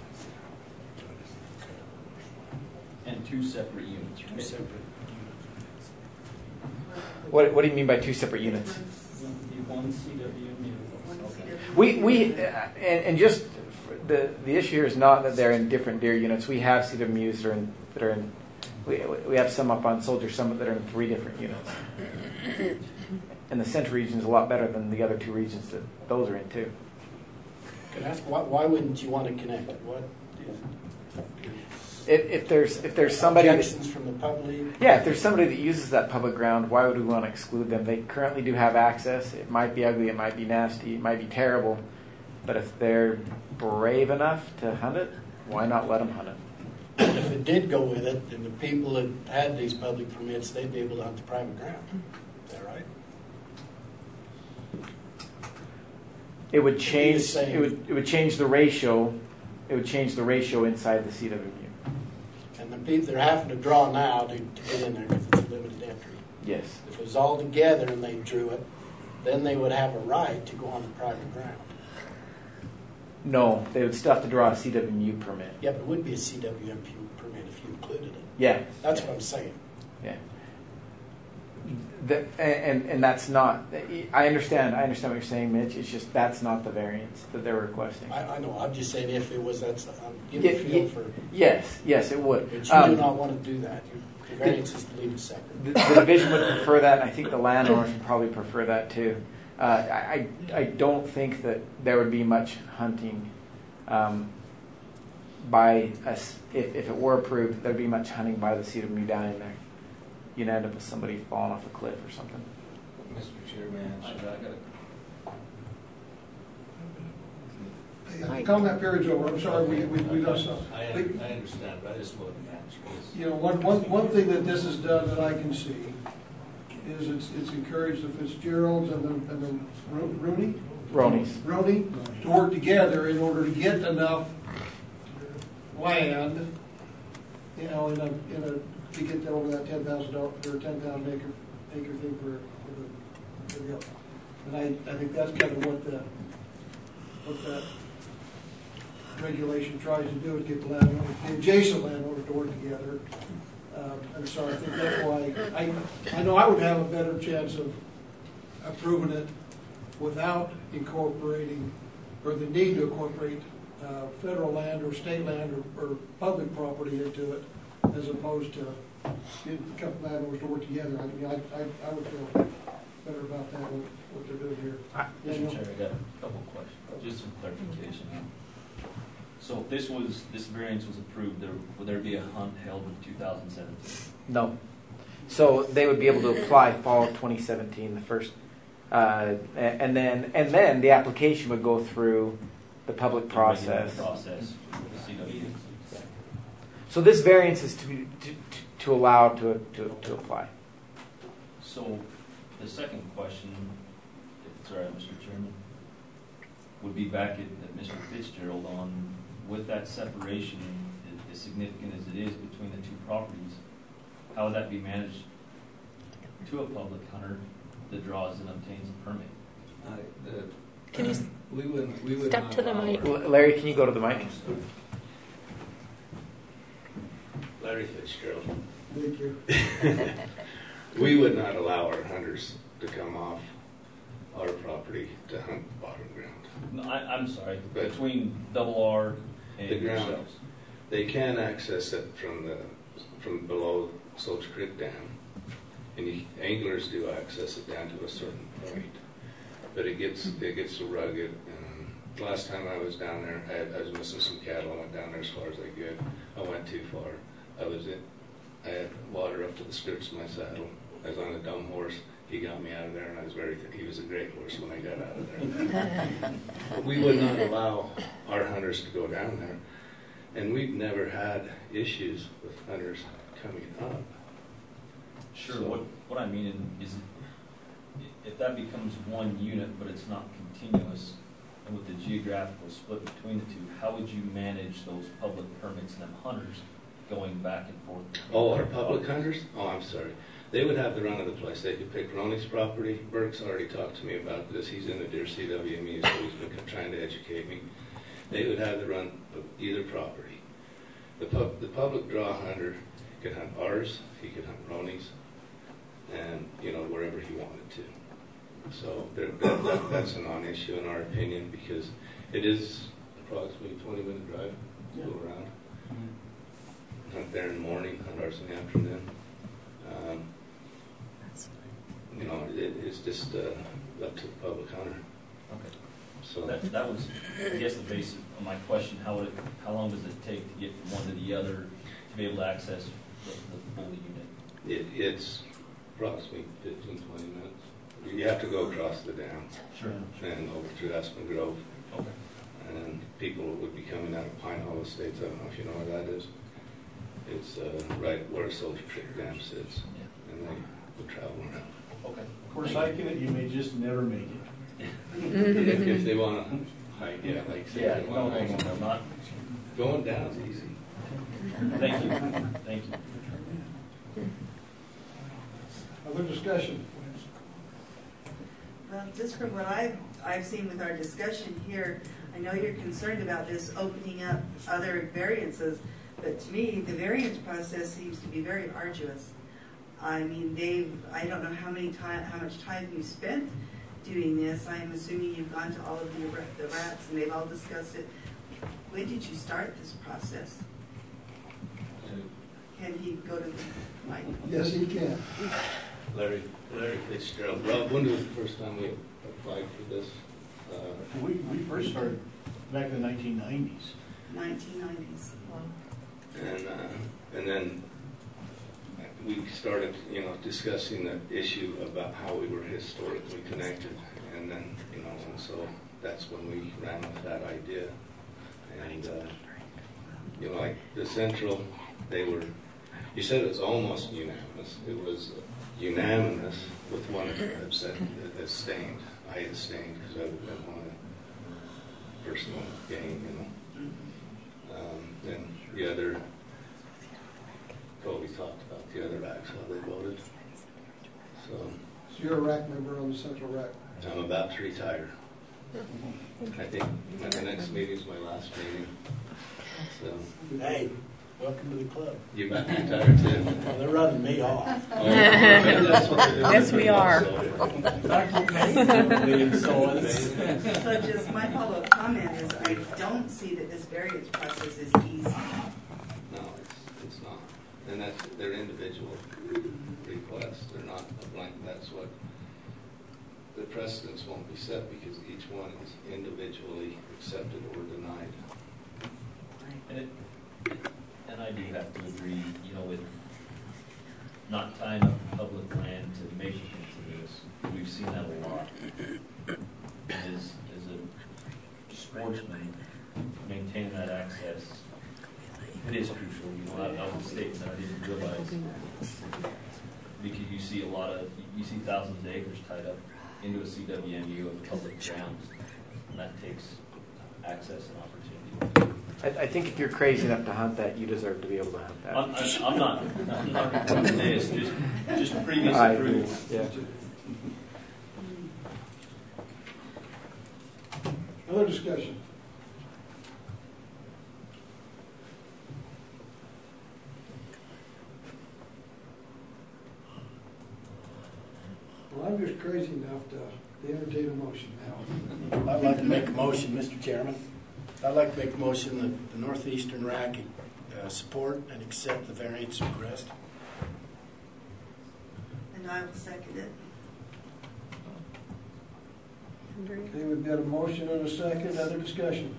And two separate units. Two separate. What what do you mean by two separate units? One C W M U. We we uh, and, and just the the issue here is not that they're in different deer units. We have C W M Us that are in that are in. We we have some up on Soldier Summit that are in three different units. And the Central region is a lot better than the other two regions that those are in too. Can I ask why, why wouldn't you want to connect it? What If, if there's if there's somebody objections from the public? Yeah, if there's somebody that uses that public ground, why would we want to exclude them? They currently do have access. It might be ugly, it might be nasty, it might be terrible, but if they're brave enough to hunt it, why not let them hunt it? And if it did go with it, then the people that had these public permits, they'd be able to hunt the private ground. Is that right? It would change. It'd be the same. It would it would change the ratio. It would change the ratio inside the C W M U. And the people they're having to draw now to, to get in there because it's a limited entry. Yes. If it was all together and they drew it, then they would have a right to go on the private ground. No, they would still have to draw a C W M U permit. Yeah, but it would be a C W M U permit if you included it. Yeah. That's yeah. what I'm saying. Yeah. The, and and that's not. I understand. I understand what you're saying, Mitch. It's just that's not the variance that they're requesting. I, I know. I'm just saying if it was, that's. I'm giving Yeah, a feel yeah, for. Yes, yes, it would. But you Um, do not want to do that. The variance is to leave it separate. The, the division would prefer that, and I think the landowners would probably prefer that too. Uh, I I don't think that there would be much hunting um, by us if if it were approved. There'd be much hunting by the C W M U down in there. You'd end up with somebody falling off a cliff or something. Mister Chairman, I got The comment period's over. I'm sorry, we, we, we lost some. I, I understand, but I just wanted to answer this. You know, one, one, one thing that this has done that I can see is it's, it's encouraged the Fitzgeralds and the, and the Ro- Rooney? Ronies. Roney to work together in order to get enough land, you know, in a, in a, to get over that ten thousand dollar, or ten thousand acre, acre thing for, for the, for the, elk. And I, I think that's kind of what the, what that regulation tries to do, is get the landowners, the adjacent landowners to work together. Um, and so I think that's why, I, I know I would have a better chance of approving it without incorporating, or the need to incorporate uh, federal land or state land or, or public property into it, as opposed to getting a couple landowners to work together. I mean, I, I, I would feel better about that, what, what they're doing here. Mister Chair, I got a couple of questions, just some clarification. So if this was, this variance was approved, there, would there be a hunt held in two thousand seventeen? No. So they would be able to apply fall of twenty seventeen, the first, uh, and then and then the application would go through the public process. The process, the C W. So this variance is to be, to, to allow to, to to apply. So the second question, if, sorry, Mister Chairman, would be back at, at Mister Fitzgerald on, with that separation, as significant as it is between the two properties, how would that be managed to a public hunter that draws and obtains a permit? Uh, the, Can you we would, we would step not to the allow mic? our- Larry, can you go to the mic? Larry Fitzgerald. Thank you. We would not allow our hunters to come off our property to hunt bottom ground. No, I, I'm sorry, But between Double R and the ground, yourselves. they can access it from the from below Soldier Creek Dam, and you, anglers do access it down to a certain point. But it gets it gets so rugged. And last time I was down there, I, had, I was missing some cattle. I went down there as far as I could. I went too far. I was in. I had water up to the skirts of my saddle. I was on a dumb horse, he got me out of there, and I was very, he was a great horse when I got out of there. We would not allow our hunters to go down there, and we've never had issues with hunters coming up. Sure, So- what, what I mean is, if that becomes one unit, but it's not continuous, and with the geographical split between the two, how would you manage those public permits and them hunters going back and forth? Oh, our public hunters? Oh, I'm sorry. They would have the run of the place. They could pick Ronnie's property. Burke's already talked to me about this. He's in the Deer C W M E, so he's been trying to educate me. They would have the run of either property. The, pub, the public draw hunter could hunt ours, he could hunt Ronnie's, and, you know, wherever he wanted to. So there, that, that, that's a non-issue in our opinion, because it is approximately a twenty minute drive to go around. Hunt there in the morning, hunt ours in the afternoon. Um, you know, it, it's just uh, up to the public hunter. Okay. So That, that was, I guess, the basis of my question. How would it, how long does it take to get from one to the other to be able to access the, the full unit? it, it's approximately fifteen, twenty minutes. You have to go across the dam. Sure. And over through Aspen Grove. Okay. And people would be coming out of Pine Hall Estates. I don't know if you know where that is. It's uh, right where Soldier Creek Dam sits. Yeah. And they would travel around. Okay. Of course, hiking it, you may just never make it. if, if they want to hike, yeah, like say Yeah, they no, want to no, hike. no, no, not. Going down is easy. Thank you, thank you. Other discussion? Well, just from what I've, I've seen with our discussion here, I know you're concerned about this opening up other variances, but to me, the variance process seems to be very arduous. I mean, they've, I don't know how many time, how much time you've spent doing this. I'm assuming you've gone to all of the, the rats and they've all discussed it. When did you start this process? Can he go to the mic? Yes, he can. Larry, Larry Fitzgerald. Rob, when was the first time we applied for this? Uh, We, we first started back in the nineteen nineties. nineteen nineties. Wow. And, uh, and then we started, you know, discussing the issue about how we were historically connected. And then, you know, and so that's when we ran with that idea. And, uh, you know, like the Central, they were, you said it was almost unanimous. It was unanimous with one abstained. I abstained because I didn't want to personal gain, you know. Um, and the other, Kobe talked about the other acts, how they voted. So, So you're a rack member on the Central Rack? I'm about to retire. I think my next meeting is my last meeting. So, Hey, welcome to the club. you about to retire too? Well, they're running me off. Oh, that's what they're doing. Yes, we are. So just my follow-up comment is I don't see that this variance process is easy. No, it's, it's not. And that's their individual requests. They're not a blank. That's what the precedents won't be set because each one is individually accepted or denied. And it, and I do have to agree, you know, with not tying up public land to make it into this, we've seen that a lot. As, as a sportsman, maintaining that access, it is crucial. You know, I, I was stating that I didn't realize, because you see a lot of, you see thousands of acres tied up into a C W M U of public grounds, and that takes access and opportunity. I, I think if you're crazy enough to hunt that, you deserve to be able to hunt that. I'm, I'm, I'm not, I'm not doing this, just, just previous I approval. agree, yeah. Other discussion? Well, I'm just crazy enough to, to entertain a motion now. I'd like to make a motion, Mister Chairman. I'd like to make a motion that the Northeastern R A C uh, support and accept the variance request. And I will second it. Okay, we've got a motion and a second. Other discussion?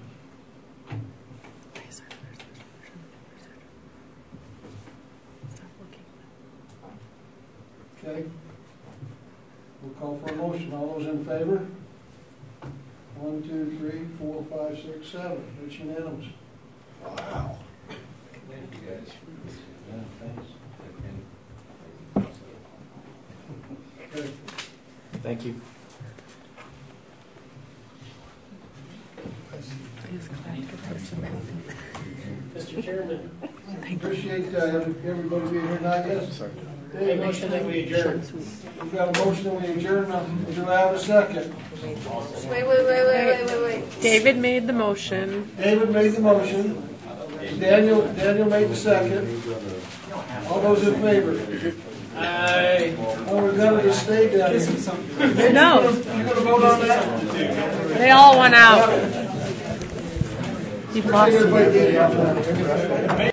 Okay. We'll call for a motion. All those in favor? One, two, three, four, five, six, seven. It's unanimous. Wow. Thank you, guys. Yeah, thanks. Okay. Thank you. Mister Chairman, Appreciate uh, everybody being here tonight. Yes. Sorry. a motion that we adjourn. We've got a motion that we adjourn. Uh, Do I have a second? Wait, wait, wait, wait, wait, wait, wait. David made the motion. David made the motion. Daniel, Daniel made the second. All those in favor? Aye. Oh, we've got to just stay down here. No. You gonna vote on that? They all went out. He Appreciate lost. everybody being here tonight.